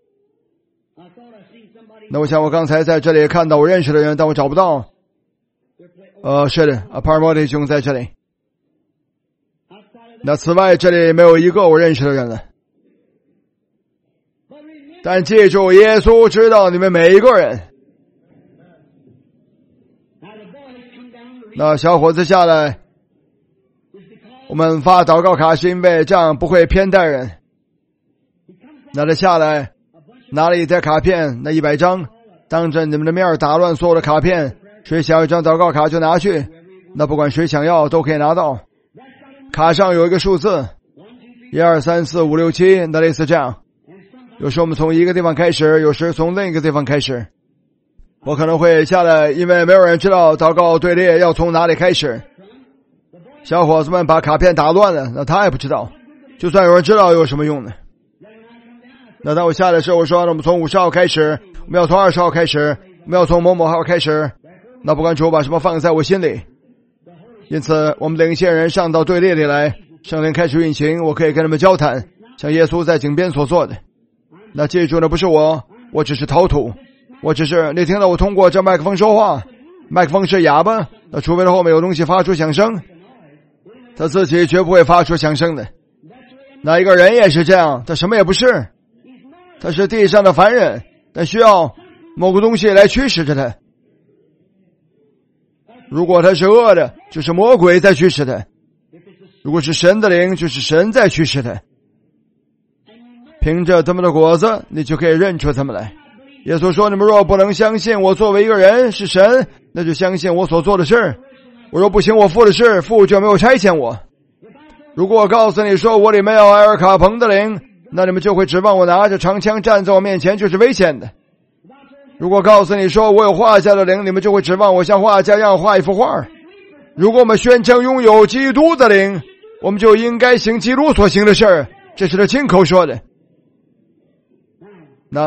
那我想我刚才在这里看到我认识的人，但我找不到。是的，帕尔默弟兄在这里。那此外，这里没有一个我认识的人了。但记住，耶稣知道你们每一个人。那小伙子下来，我们发祷告卡是因为这样不会偏待人。那他下来拿了一叠卡片，那100张，当着你们的面打乱所有的卡片，谁想要一张祷告卡就拿去，那不管谁想要都可以拿到。卡上有一个数字1、2、3、4、5、6、7，那类似这样。有时我们从一个地方开始，有时从另一个地方开始。我可能会下来，因为没有人知道祷告队列要从哪里开始。小伙子们把卡片打乱了，那他也不知道，就算有人知道有什么用呢？那当我下来的时候，我说我们从50号开始，我们要从20号开始，我们要从某某号开始。那不管主把什么放在我心里，因此我们领先人上到队列里来，圣灵开始运行，我可以跟他们交谈，像耶稣在井边所做的。那记住呢，不是我只是陶土，我只是你听到我通过这麦克风说话，麦克风是哑巴，那除非它后面有东西发出响声，他自己绝不会发出响声的。那一个人也是这样，他什么也不是，他是地上的凡人，但需要某个东西来驱使着他。如果他是恶的，就是魔鬼在驱使他；如果是神的灵，就是神在驱使他。凭着他们的果子，你就可以认出他们来。耶稣说，你们若不能相信我作为一个人是神，那就相信我所做的事。我若不行我父的事，父就没有差遣我。如果我告诉你说我里面有埃尔卡彭的灵，那你们就会指望我拿着长枪站在我面前就是危险的。如果告诉你说我有画家的灵，你们就会指望我像画家一样画一幅画。如果我们宣称拥有基督的灵，我们就应该行基督所行的事，这是他亲口说的。那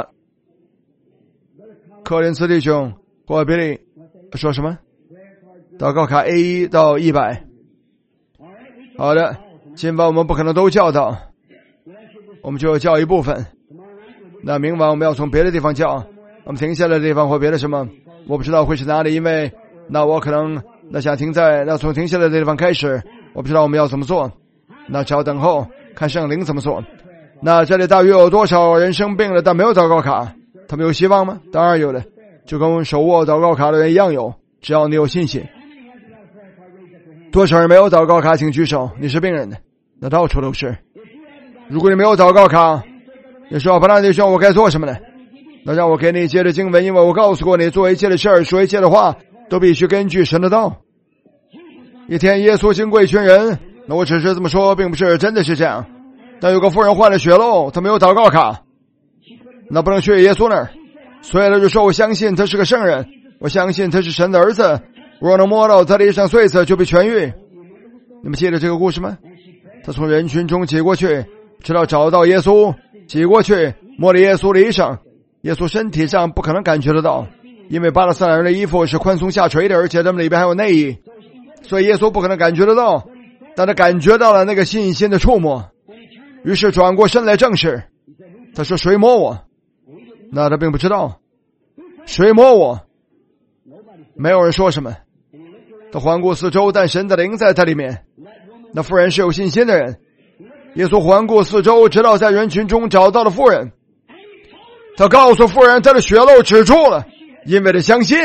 柯林斯弟兄或比利说什么？祷告卡 A1 到100。好的，今晚我们不可能都叫到，我们就叫一部分。那明晚我们要从别的地方叫，我们停下来的地方或别的什么，我不知道会是哪里，因为那我可能想停在那从停下来的地方开始，我不知道我们要怎么做，那只要等候看圣灵怎么做。那这里大约有多少人生病了但没有祷告卡？他们有希望吗？当然有的，就跟手握祷告卡的人一样有，只要你有信心。多少人没有祷告卡请举手，你是病人的，那到处都是。如果你没有祷告卡，你说巴拿弟兄我该做什么呢？那让我给你接着经文，因为我告诉过你，做一切的事儿说一切的话都必须根据神的道。 一天耶稣经过一群人，那我只是这么说，并不是真的是这样。但有个妇人患了血漏，她没有祷告卡，那不能去耶稣那儿，所以他就说我相信他是个圣人，我相信他是神的儿子，若能摸到他的衣裳穗子就被痊愈。你们记得这个故事吗？他从人群中挤过去，直到找到耶稣，挤过去摸了耶稣的衣裳，耶稣身体上不可能感觉得到，因为巴勒斯坦人的衣服是宽松下垂的，而且他们里边还有内衣，所以耶稣不可能感觉得到，但他感觉到了那个信心的触摸，于是转过身来证实。他说谁摸我？那他并不知道谁摸我，没有人说什么。他环顾四周，但神的灵在他里面。那妇人是有信心的人，耶稣环顾四周，直到在人群中找到了妇人。他告诉妇人，他的血漏止住了，因为他相信。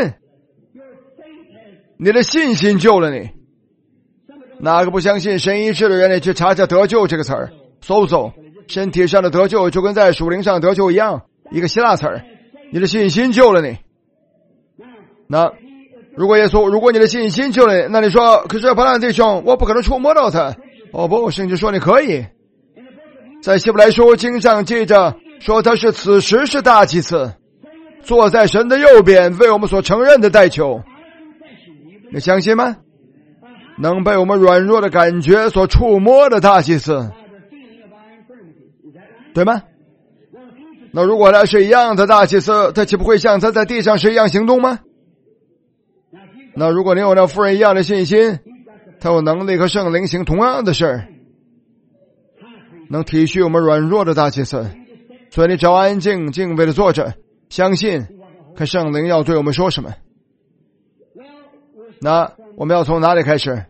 你的信心救了你。哪个不相信神医治的人，你去查查得救这个词儿，搜搜身体上的得救，就跟在属灵上得救一样，一个希腊词儿。你的信心救了你。那如果你的信心救了你，那你说可是巴兰弟兄，我不可能触摸到他。哦不，圣经说你可以。在希伯来书经上记着说，他是此时是大祭司，坐在神的右边，为我们所承认的代求。你相信吗？能被我们软弱的感觉所触摸的大祭司，对吗？那如果他是一样的大祭司，他岂不会像他在地上是一样行动吗？那如果你有那妇人一样的信心，他有能力和圣灵行同样的事，能体恤我们软弱的大祭司。所以你只要安静敬畏的坐着，相信看圣灵要对我们说什么。那我们要从哪里开始？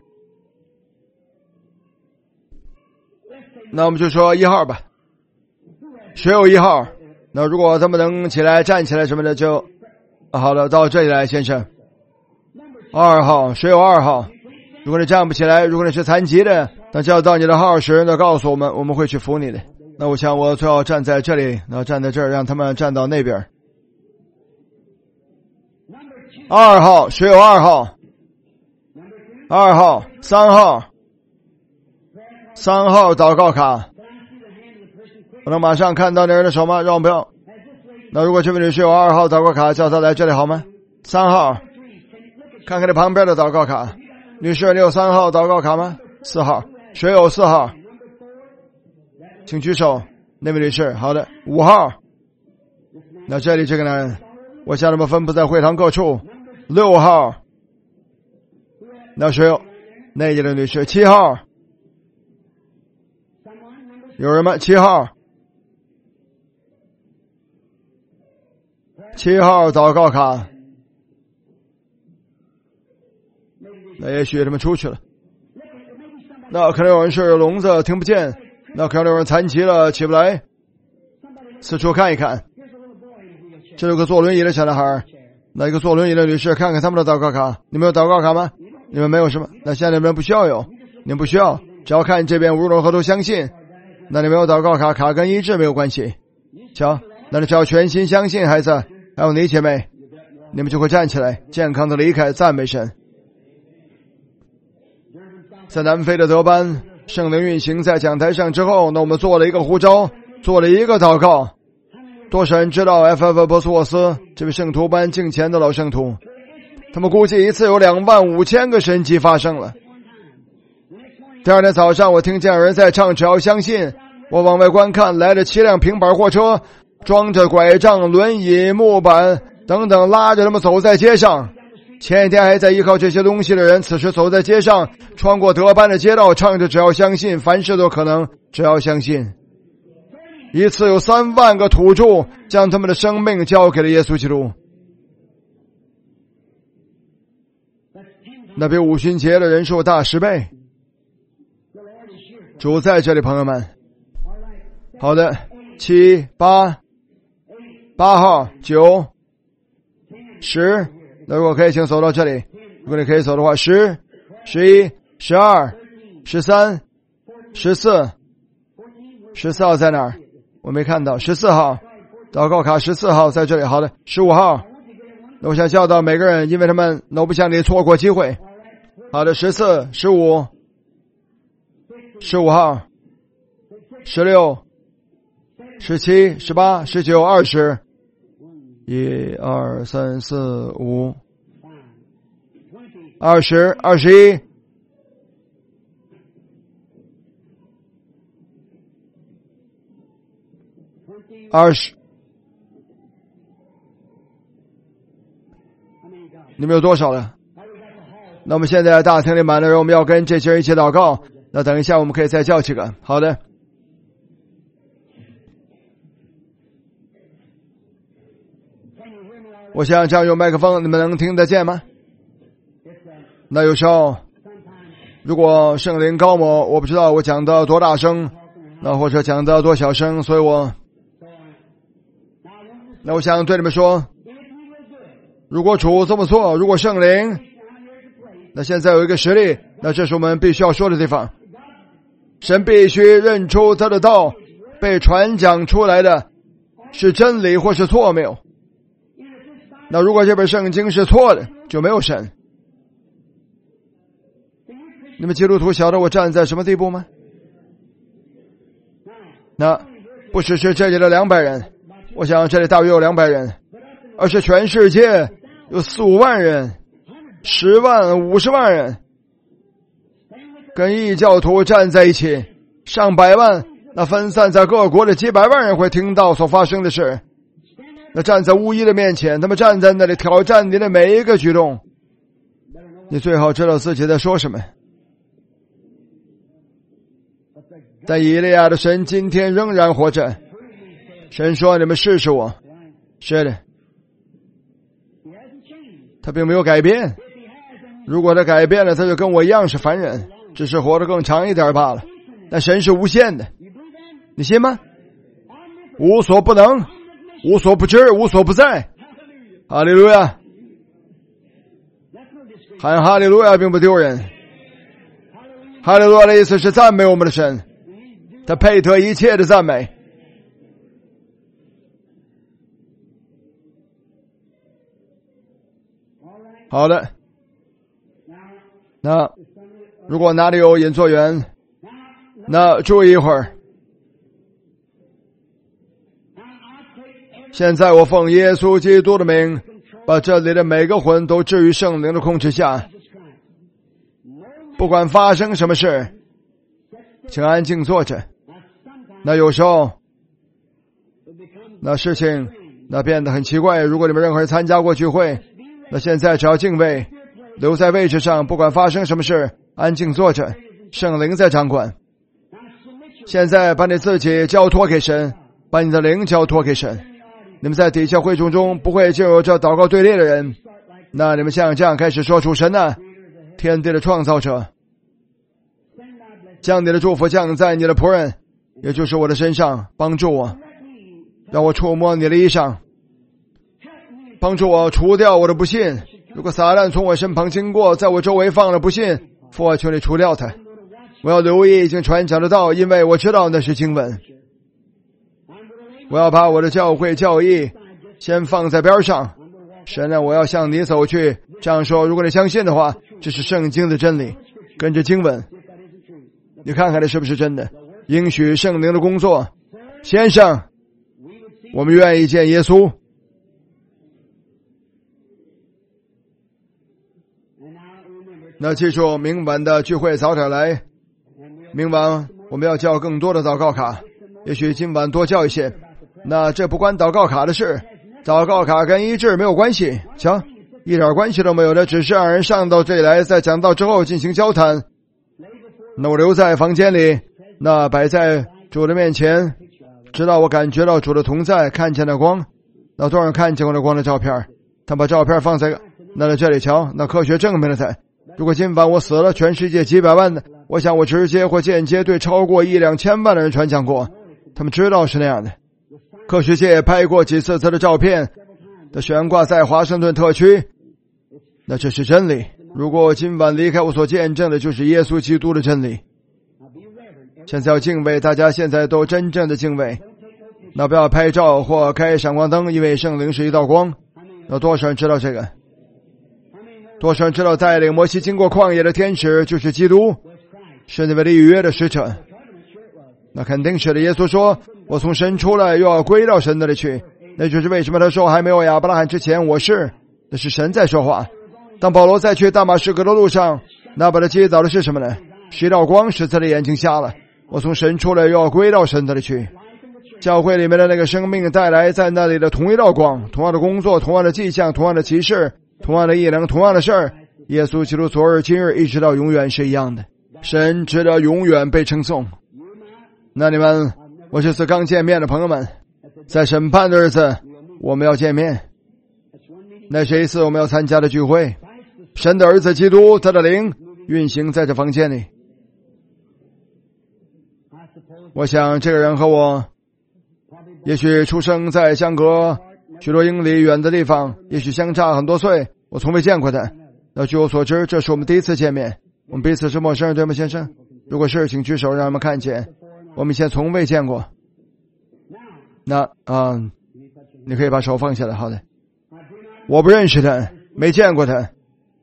那我们就说1号吧。谁有1号？那如果他们能起来站起来什么的就好了。到这里来，先生。2号，谁有2号？如果你站不起来，如果你是残疾的，那就要到你的号时，那告诉我们，我们会去扶你的。那我想我最好站在这里，那站在这儿，让他们站到那边。2号，谁有2号？2号，3号，3号祷告卡。我能马上看到那人的手吗？让我不要。那如果这位女士有2号祷告卡，叫她来这里好吗？3号，看看你旁边的祷告卡。女士，你有3号祷告卡吗？4号，谁有4号？请举手。那位女士，好的。5号，那这里这个男人，我想他们分布在会堂各处。6号，那谁有？那一的女士。7号，有人吗？7号，7号祷告卡。那也许他们出去了。那可能有人是聋子听不见，那可能有人残疾了起不来，四处看一看。这有个坐轮椅的小男孩，那一个坐轮椅的女士，看看他们的祷告卡。你们有祷告卡吗？你们没有什么？那现在你们不需要有，你们不需要，只要看这边无论如何都相信。那你没有祷告卡，卡跟医治没有关系。瞧，那你只要全心相信，孩子，还有你姐妹，你们就会站起来，健康的离开，赞美神。在南非的德班，圣灵运行在讲台上之后，那我们做了一个呼召，做了一个祷告。多少人知道 F.F. 波斯沃斯这位圣徒班敬虔的老圣徒？他们估计一次有25000个神迹发生了。第二天早上，我听见有人在唱只要相信。我往外观看，来了7辆平板货车，装着拐杖、轮椅、木板等等，拉着他们走在街上。前一天还在依靠这些东西的人，此时走在街上，穿过德班的街道，唱着只要相信，凡事都可能，只要相信。一次有3万个土著将他们的生命交给了耶稣基督，那比五旬节的人数大10倍。主在这里，朋友们。好的，7、8号、9、10，那如果可以请走到这里，如果你可以走的话，10、11、12、13、14、14号在哪儿？我没看到。14号祷告卡14号在这里。好的，15号。那我想教导每个人，因为他们我不想你错过机会。 好的，14、15、15号、16、17、18、19、20。1、2、3、4、5、20、21、20。你们有多少了？那我们现在大厅里满的人，我们要跟这些人一起祷告。那等一下我们可以再叫几个。好的。我想这样用麦克风，你们能听得见吗？那有时候如果圣灵高我，我不知道我讲的多大声，那或者讲的多小声，所以那我想对你们说，如果主这么做，如果圣灵，那现在有一个实例，那这是我们必须要说的地方。神必须认出他的道被传讲出来的是真理或是错谬。那如果这本圣经是错的，就没有神。你们基督徒晓得我站在什么地步吗？那不只是这里的200人，我想这里大约有200人，而是全世界有4、5万人、10万、50万人跟异教徒站在一起，上百万，那分散在各国的几百万人会听到所发生的事。那站在巫医的面前，他们站在那里挑战你的每一个举动，你最好知道自己在说什么。但以利亚的神今天仍然活着。神说，你们试试我。是的，他并没有改变。如果他改变了，他就跟我一样是凡人，只是活得更长一点罢了。但神是无限的，你信吗？无所不能，无所不知，无所不在。哈利路亚！喊哈利路亚并不丢人。哈利路亚的意思是赞美我们的神，他配得一切的赞美。好的，那如果哪里有引作员，那注意一会儿。现在我奉耶稣基督的名，把这里的每个魂都置于圣灵的控制下。不管发生什么事，请安静坐着。那有时候那事情那变得很奇怪。如果你们任何人参加过聚会，那现在只要敬畏，留在位置上，不管发生什么事，安静坐着，圣灵在掌管。现在把你自己交托给神，把你的灵交托给神。你们在底下会众中不会就有这祷告队列的人，那你们像这样开始说出神啊，天地的创造者，将你的祝福降在你的仆人，也就是我的身上，帮助我，让我触摸你的衣裳，帮助我除掉我的不信。如果撒旦从我身旁经过，在我周围放了不信，父啊，求你除掉他。我要留意已经传讲的道，因为我知道那是经文。我要把我的教会教义先放在边上。神啊，我要向你走去。这样说，如果你相信的话，这是圣经的真理，跟着经文，你看看这是不是真的？应许圣灵的工作。先生，我们愿意见耶稣。那记住，明晚的聚会早点来。明晚我们要叫更多的祷告卡，也许今晚多叫一些。那这不关祷告卡的事，祷告卡跟医治没有关系，瞧，一点关系都没有的，只是让人上到这里来，在讲道之后进行交谈。那我留在房间里，那摆在主的面前，直到我感觉到主的同在，看见了光。那多人看见过的光的照片，他把照片放在那在这里瞧，那科学证明了他。如果今晚我死了，全世界几百万的，我想我直接或间接对超过1、2千万的人传讲过，他们知道是那样的。科学界也拍过几次他的照片，他悬挂在华盛顿特区，那这是真理。如果我今晚离开，我所见证的就是耶稣基督的真理。现在要敬畏，大家现在都真正的敬畏。那不要拍照或开闪光灯，因为圣灵是一道光。有多少人知道这个？ 多少人知道带领摩西经过旷野的天使就是基督，是那位立约的使者？那肯定是的。耶稣说，我从神出来又要归到神那里去，那就是为什么他说还没有亚伯拉罕之前我是，那是神在说话。当保罗在去大马士革的路上，那把他接走的是什么呢？是一道光，使他的眼睛瞎了。我从神出来又要归到神那里去。教会里面的那个生命带来在那里的同一道光，同样的工作，同样的迹象，同样的启示，同样的异能，同样的事儿。耶稣基督昨日今日一直到永远是一样的，神直到永远被称颂。那你们，我这次刚见面的朋友们，在审判的日子我们要见面，那是一次我们要参加的聚会。神的儿子基督，他的灵运行在这房间里。我想这个人和我也许出生在相隔许多英里远的地方，也许相差很多岁，我从未见过他。那据我所知，这是我们第一次见面，我们彼此是陌生人，对吗，先生？如果是，请举手让他们看见。我们以前从未见过。那你可以把手放下来。好的，我不认识他，没见过他，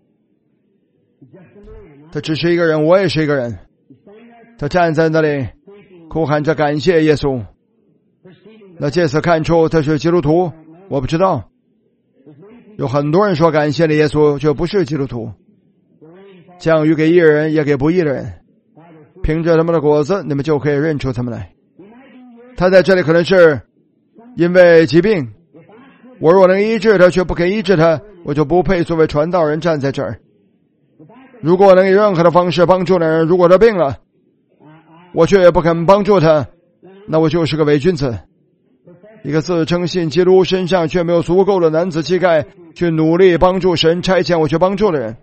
他只是一个人，我也是一个人。他站在那里哭喊着感谢耶稣。那借此看出他是基督徒，我不知道。有很多人说感谢了耶稣，却不是基督徒。降雨给义人，也给不义的人。凭着他们的果子，你们就可以认出他们来。他在这里可能是因为疾病，我若能医治他，却不肯医治他，我就不配作为传道人站在这儿。如果能以任何的方式帮助那人，如果他病了，我却也不肯帮助他，那我就是个伪君子，一个自称信基督，身上却没有足够的男子气概去努力帮助神差遣我去帮助的人。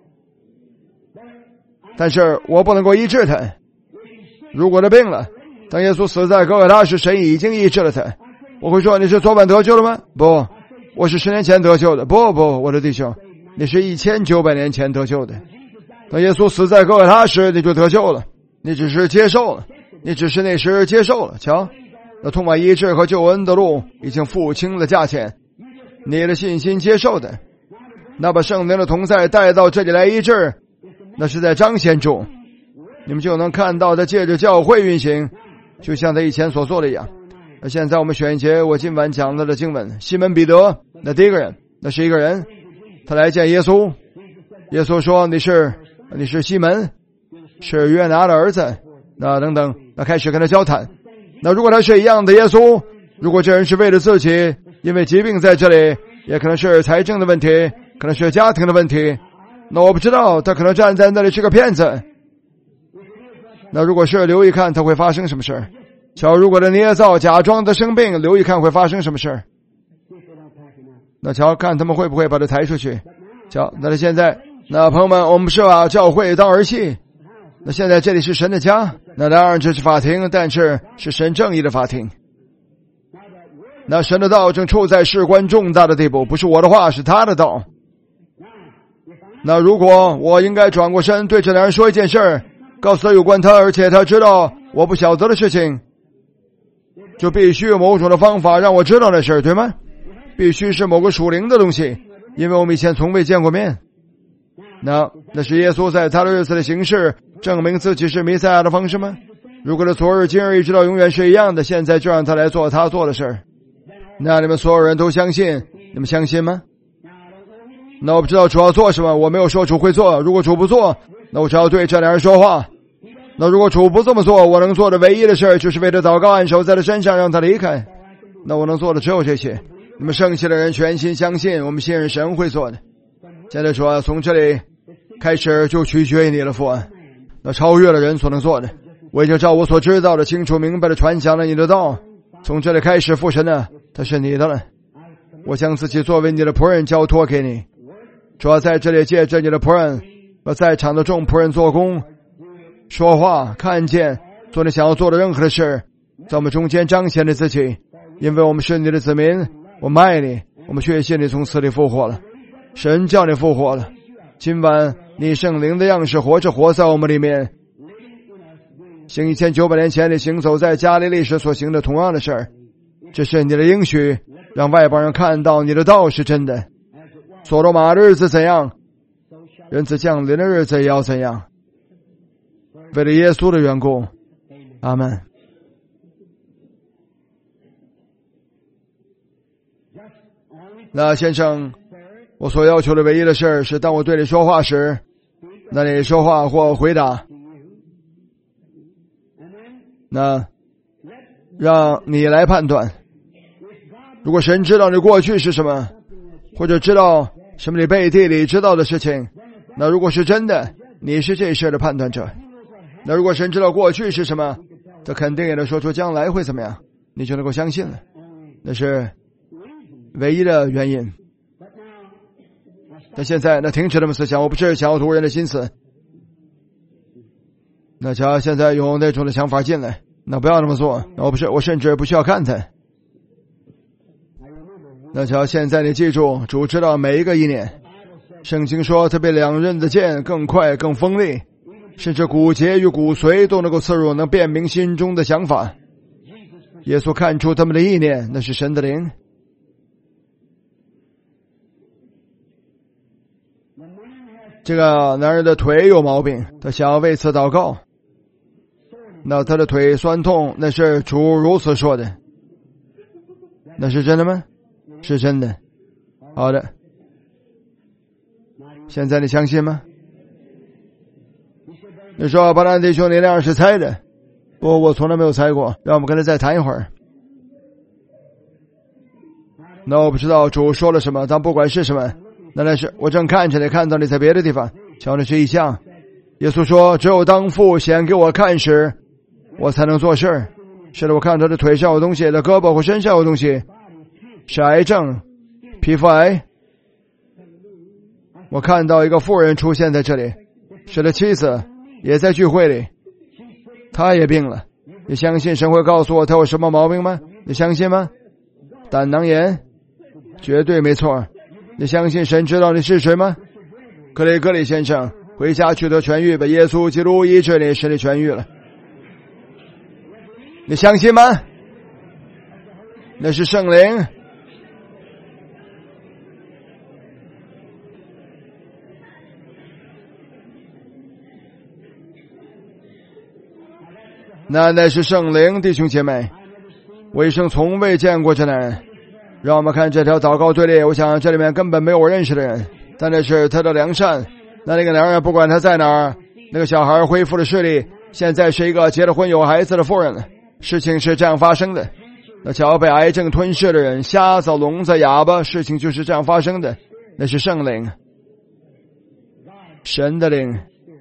但是我不能够医治他。如果他病了，当耶稣死在哥哥他时，神已经医治了他。我会说，你是昨晚得救了吗？不，我是10年前得救的。不，我的弟兄，你是1900年前得救的。当耶稣死在哥哥他时，你就得救了，你只是接受了，你只是那时接受了。瞧，那通往医治和救恩的路已经付清了价钱，你的信心接受的，那把圣灵的同在带到这里来医治，那是在彰显主，你们就能看到他借着教会运行，就像他以前所做的一样。而现在我们选一节我今晚讲到的经文，西门彼得，那第一个人，那是一个人，他来见耶稣。耶稣说，你是西门，是约拿的儿子，那等等，那开始跟他交谈。那如果他是一样的耶稣，如果这人是为了自己，因为疾病在这里，也可能是财政的问题，可能是家庭的问题，那我不知道，他可能站在那里是个骗子。那如果是留意看他会发生什么事。瞧，如果他捏造假装的生病，留意看会发生什么事。那瞧看他们会不会把他抬出去。瞧，那现在，那朋友们，我们是把教会当儿戏。那现在这里是神的家，那当然这是法庭，但是是神正义的法庭。那神的道正处在事关重大的地步，不是我的话，是他的道。那如果我应该转过身对这男人说一件事，告诉他有关他，而且他知道我不晓得的事情，就必须有某种的方法让我知道那事，对吗？必须是某个属灵的东西，因为我们以前从未见过面。那是耶稣在他的日子的形式证明自己是弥赛亚的方式吗？如果他昨日今日一直到永远是一样的，现在就让他来做他做的事。那你们所有人都相信，你们相信吗？那我不知道主要做什么，我没有说主会做，如果主不做，那我只要对这两人说话。那如果主不这么做，我能做的唯一的事就是为了祷告按手在他身上让他离开。那我能做的只有这些。你们剩下的人全心相信，我们信任神会做的。现在说从这里开始就取决于你了，父啊，那超越了人所能做的。我已经照我所知道的清楚明白的传讲了你的道，从这里开始，父神呢，他是你的了。我将自己作为你的仆人交托给你，主要在这里借着你的仆人和在场的众仆人做工，说话，看见，做你想要做的任何的事，在我们中间彰显你自己，因为我们是你的子民，我们爱你，我们确信你从死里复活了，神叫你复活了。今晚你圣灵的样式活在我们里面，行1900年前你行走在加利利时所行的同样的事儿。这是你的应许，让外邦人看到你的道是真的。所罗马的日子怎样， 人子降临的日子也要怎样？为了耶稣的缘故，阿们。那先生，我所要求的唯一的事是，当我对你说话时，那你说话或回答，那让你来判断。如果神知道你过去是什么，或者知道什么你背地里知道的事情，那如果是真的，你是这事的判断者。那如果神知道过去是什么，他肯定也能说出将来会怎么样，你就能够相信了。那是唯一的原因。但现在，那停止这么思想，我不是想要读人的心思。那假如现在有那种的想法进来，那不要那么做。那我甚至不需要看他。那假如现在你记住，主知道每一个意念。圣经说，他比两刃的剑更快更锋利，甚至骨节与骨髓都能够刺入，能辨明心中的想法。耶稣看出他们的意念，那是神的灵。这个男人的腿有毛病，他想要为此祷告。那他的腿酸痛，那是主如此说的。那是真的吗？是真的。好的。现在你相信吗？你说巴兰弟兄你那样是猜的。不，我从来没有猜过。让我们跟他再谈一会儿。那我不知道主说了什么，但不管是什么，那是我正看着你，看到你在别的地方，瞧的是异象。耶稣说，只有当父显给我看时，我才能做事。是的，我看他的腿上有东西，他胳膊或身上有东西，是癌症，皮肤癌。我看到一个妇人出现在这里，是他妻子，也在聚会里，他也病了。你相信神会告诉我他有什么毛病吗？你相信吗？胆囊炎，绝对没错。你相信神知道你是谁吗？格雷格里先生，回家取得痊愈吧，耶稣基督医治你，使你痊愈了。你相信吗？那是圣灵。那是圣灵，弟兄姐妹，我一生从未见过这男人。让我们看这条祷告队列，我想这里面根本没有我认识的人，但那是他的良善。那个男人不管他在哪儿，那个小孩恢复了视力，现在是一个结了婚有孩子的妇人了。事情是这样发生的。那瞧被癌症吞噬的人，瞎子、聋子、哑巴，事情就是这样发生的。那是圣灵，神的灵。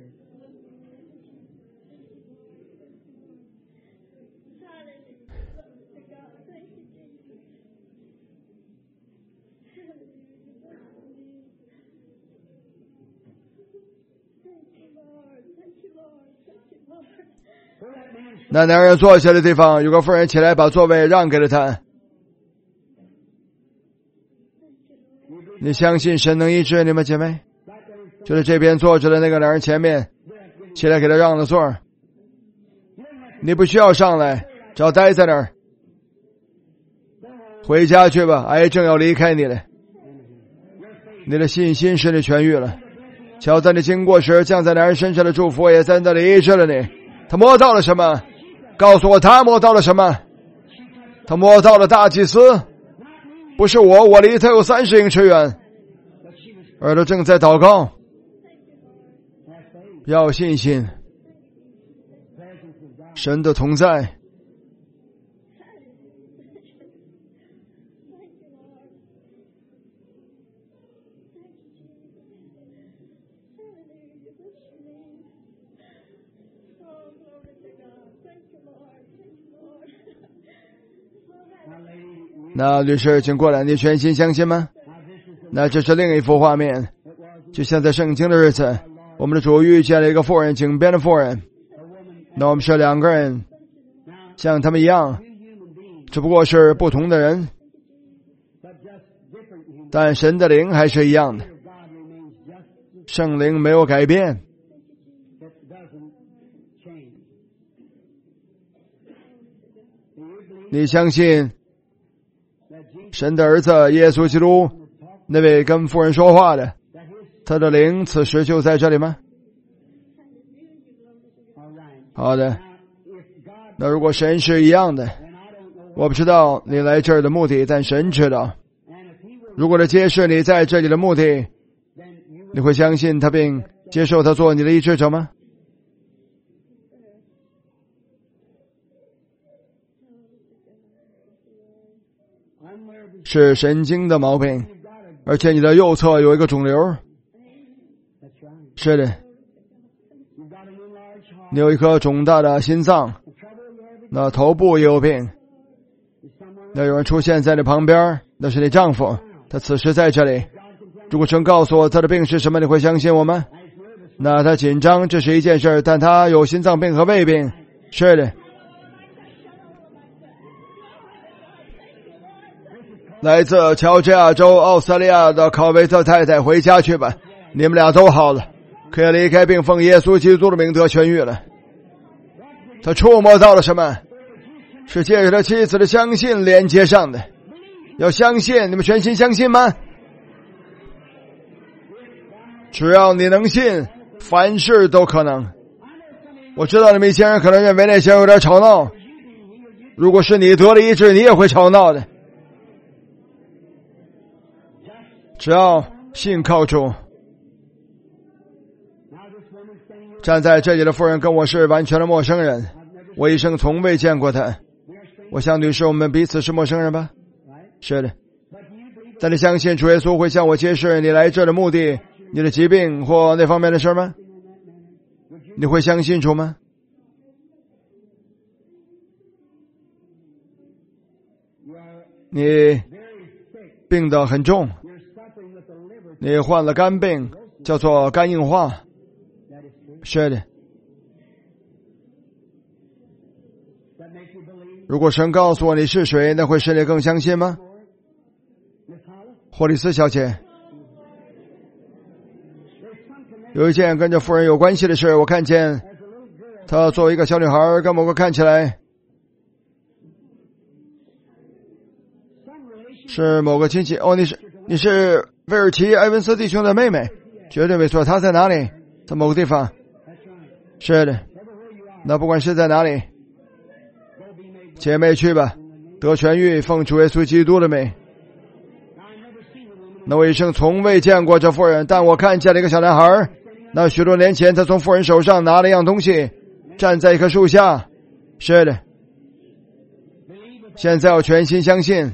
那男人坐下的地方，有个妇人起来把座位让给了他。你相信神能医治你们姐妹？就是这边坐着的那个男人前面起来给他让了座。你不需要上来，只要待在那儿。回家去吧，癌症要离开你了。你的信心使你痊愈了。瞧，在你经过时降在男人身上的祝福也在那里医治了你。他摸到了什么？告诉我他摸到了什么？他摸到了大祭司，不是我离他有30英尺远，而他正在祷告。要有信心，神的同在。那律师请过来，你全心相信吗？那这是另一幅画面，就像在圣经的日子，我们的主遇见了一个妇人，井边的妇人。那我们是2个人，像他们一样，只不过是不同的人，但神的灵还是一样的，圣灵没有改变。你相信神的儿子耶稣基督，那位跟妇人说话的， 他的灵此时就在这里吗？好的。那如果神是一样的，我不知道你来这儿的目的，但神知道。如果他揭示你在这里的目的，你会相信他并接受他做你的医治者吗？是神经的毛病，而且你的右侧有一个肿瘤。是的，你有一颗肿大的心脏，那头部也有病。那有人出现在你旁边，那是你丈夫，他此时在这里。如果神告诉我他的病是什么，你会相信我吗？那他紧张，这是一件事，但他有心脏病和胃病。是的。来自乔治亚州奥斯特利亚的考维特太太，回家去吧，你们俩都好了，可以离开并奉耶稣基督的名得痊愈了。他触摸到了什么？是借着他妻子的相信连接上的。要相信，你们全心相信吗？只要你能信，凡事都可能。我知道你们一些人可能认为那些有点吵闹，如果是你得了医治，你也会吵闹的。只要信靠主。站在这里的夫人跟我是完全的陌生人，我一生从未见过她。我想女士，我们彼此是陌生人吧？是的。但你相信主耶稣会向我揭示你来这的目的，你的疾病或那方面的事吗？你会相信主吗？你病得很重，你患了肝病，叫做肝硬化。是的。如果神告诉我你是谁，那会使你更相信吗？霍利斯小姐，有一件跟这妇人有关系的事，我看见她作为一个小女孩跟某个看起来是某个亲戚。哦，你是威尔奇·埃文斯弟兄的妹妹，绝对没错。她在哪里？在某个地方。是的。那不管是在哪里，姐妹去吧，得痊愈，奉主耶稣基督的名。那我一生从未见过这妇人，但我看见了一个小男孩。那许多年前，他从妇人手上拿了一样东西，站在一棵树下。是的。现在我全心相信。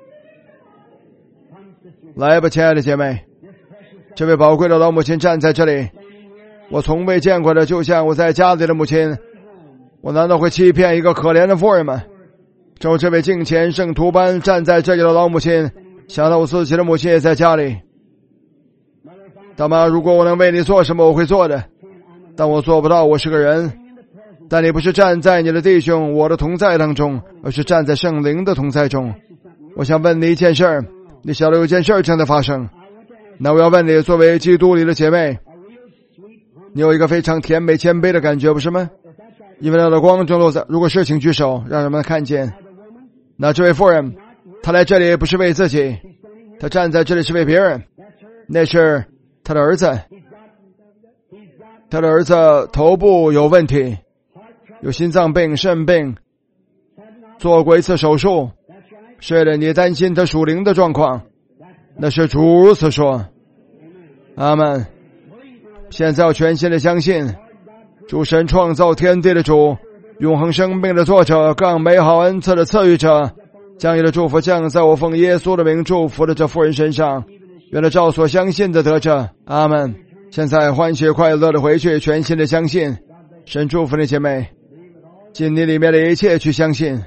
来吧，亲爱的姐妹，这位宝贵的老母亲站在这里，我从未见过的，就像我在家里的母亲。我难道会欺骗一个可怜的妇人吗？就这位敬虔圣徒般站在这里的老母亲，想到我自己的母亲也在家里。大妈，如果我能为你做什么，我会做的，但我做不到，我是个人。但你不是站在你的弟兄我的同在当中，而是站在圣灵的同在中。我想问你一件事儿，你晓得有件事正在发生。那我要问你，作为基督里的姐妹，你有一个非常甜美谦卑的感觉，不是吗？因为那的光正落在，如果是请举手，让人们看见。那这位妇人，她来这里不是为自己，她站在这里是为别人。那是她的儿子，她的儿子头部有问题，有心脏病、肾病，做过一次手术。是的，你担心他属灵的状况，那是主如此说。阿们。现在我全心的相信，主神创造天地的主，永恒生命的作者，更美好恩赐的赐予者，将你的祝福降在我奉耶稣的名祝福的这妇人身上，愿他照所相信的得着。阿们。现在欢喜快乐的回去，全心的相信。神祝福你姐妹，尽你里面的一切去相信。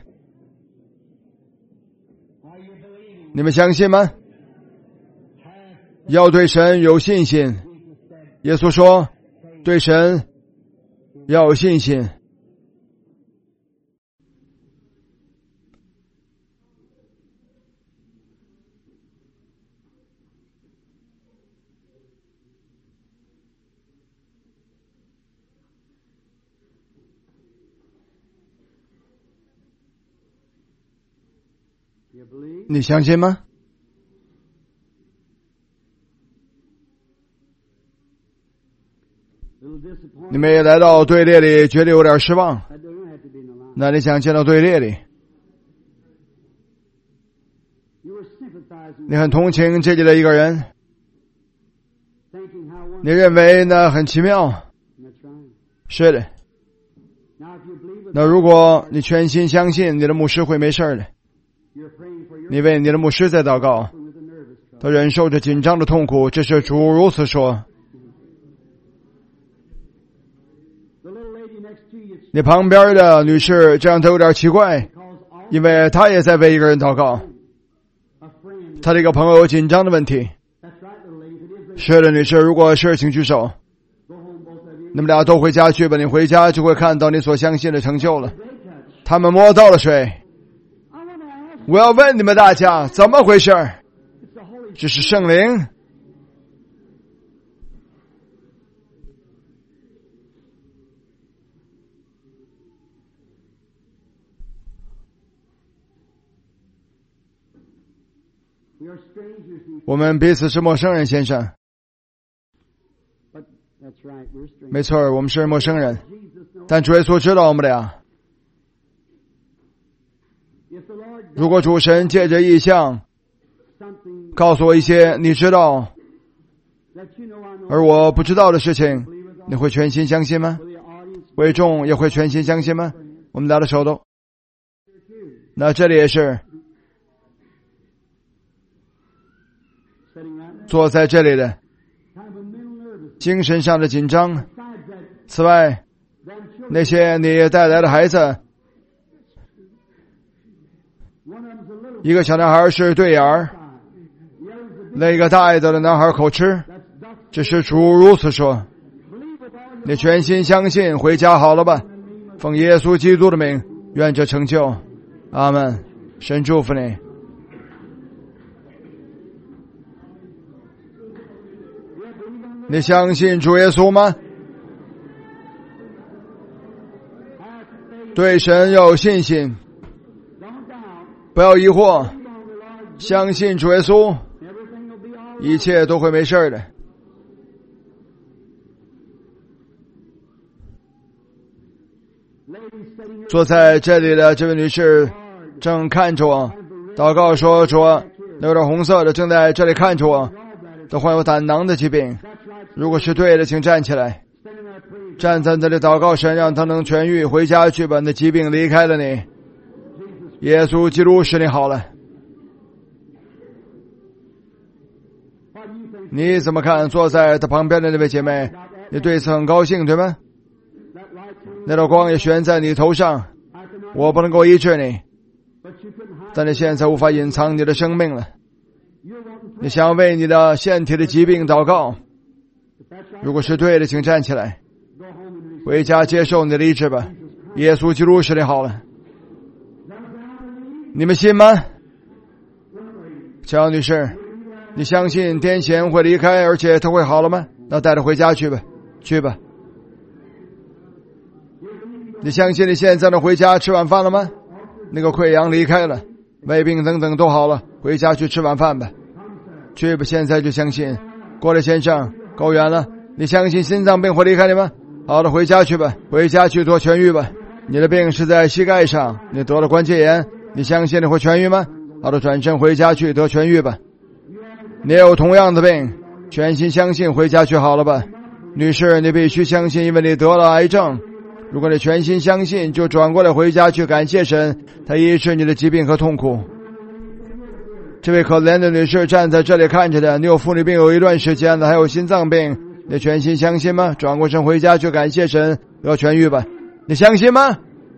你们相信吗？要对神有信心。耶稣说，对神要有信心。你相信吗？ 你们也来到队列里，觉得有点失望。那你想进到队列里，你很同情这里的一个人，你认为那很奇妙。是的。那如果你全心相信你的牧师会没事的，你为你的牧师在祷告，他忍受着紧张的痛苦，这是主如此说。你旁边的女士这样都有点奇怪，因为她也在为一个人祷告，她的一个朋友有紧张的问题。是的，女士，如果是请举手。你们俩都回家去吧，你回家就会看到你所相信的成就了。他们摸到了水。我要问你们大家怎么回事？这是圣灵。我们彼此是陌生人，先生。没错，我们是陌生人，但主耶稣知道我们俩。如果主神借着异象告诉我一些你知道而我不知道的事情，你会全心相信吗？会众也会全心相信吗？我们拿着手都。那这里也是坐在这里的精神上的紧张。此外，那些你带来的孩子，一个小男孩是对眼儿，那个大一点的男孩口吃，这是主如此说。你全心相信，回家好了吧？奉耶稣基督的名，愿这成就。阿们。神祝福你。你相信主耶稣吗？对神要有信心，不要疑惑，相信主耶稣，一切都会没事的。坐在这里的这位女士正看着我，祷告说：主啊，那有点红色的正在这里看着我，都患有胆囊的疾病。如果是对的，请站起来，站在这里祷告神，让他能痊愈。回家去吧，那疾病离开了你。耶稣基督使你好了。你怎么看坐在他旁边的那位姐妹？你对此很高兴，对吗？那道光也悬在你头上，我不能够医治你，但你现在无法隐藏你的生命了。你想为你的腺体的疾病祷告，如果是对的，请站起来，回家接受你的医治吧。耶稣基督使你好了。你们信吗？乔女士，你相信癫痫会离开，而且它会好了吗？那带着回家去吧，去吧。你相信你现在能回家吃晚饭了吗？那个溃疡离开了，胃病等等都好了，回家去吃晚饭吧，去吧，现在就相信。郭磊先生，够远了，你相信心脏病会离开你吗？好的，回家去吧，回家去多痊愈吧。你的病是在膝盖上，你得了关节炎，你相信你会痊愈吗？好的，转身回家去得痊愈吧。你有同样的病，全心相信，回家去好了吧。女士，你必须相信，因为你得了癌症。如果你全心相信，就转过来回家去感谢神，他医治你的疾病和痛苦。这位可怜的女士站在这里看着的，你有妇女病有一段时间了，还有心脏病，你全心相信吗？转过身回家去感谢神，得痊愈吧。你相信吗？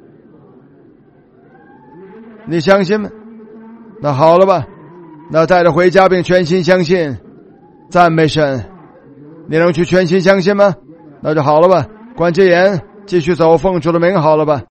你相信吗？那好了吧，那带着回家并全心相信，赞美神。你能去全心相信吗？那就好了吧。关节炎继续走，奉主的名好了吧。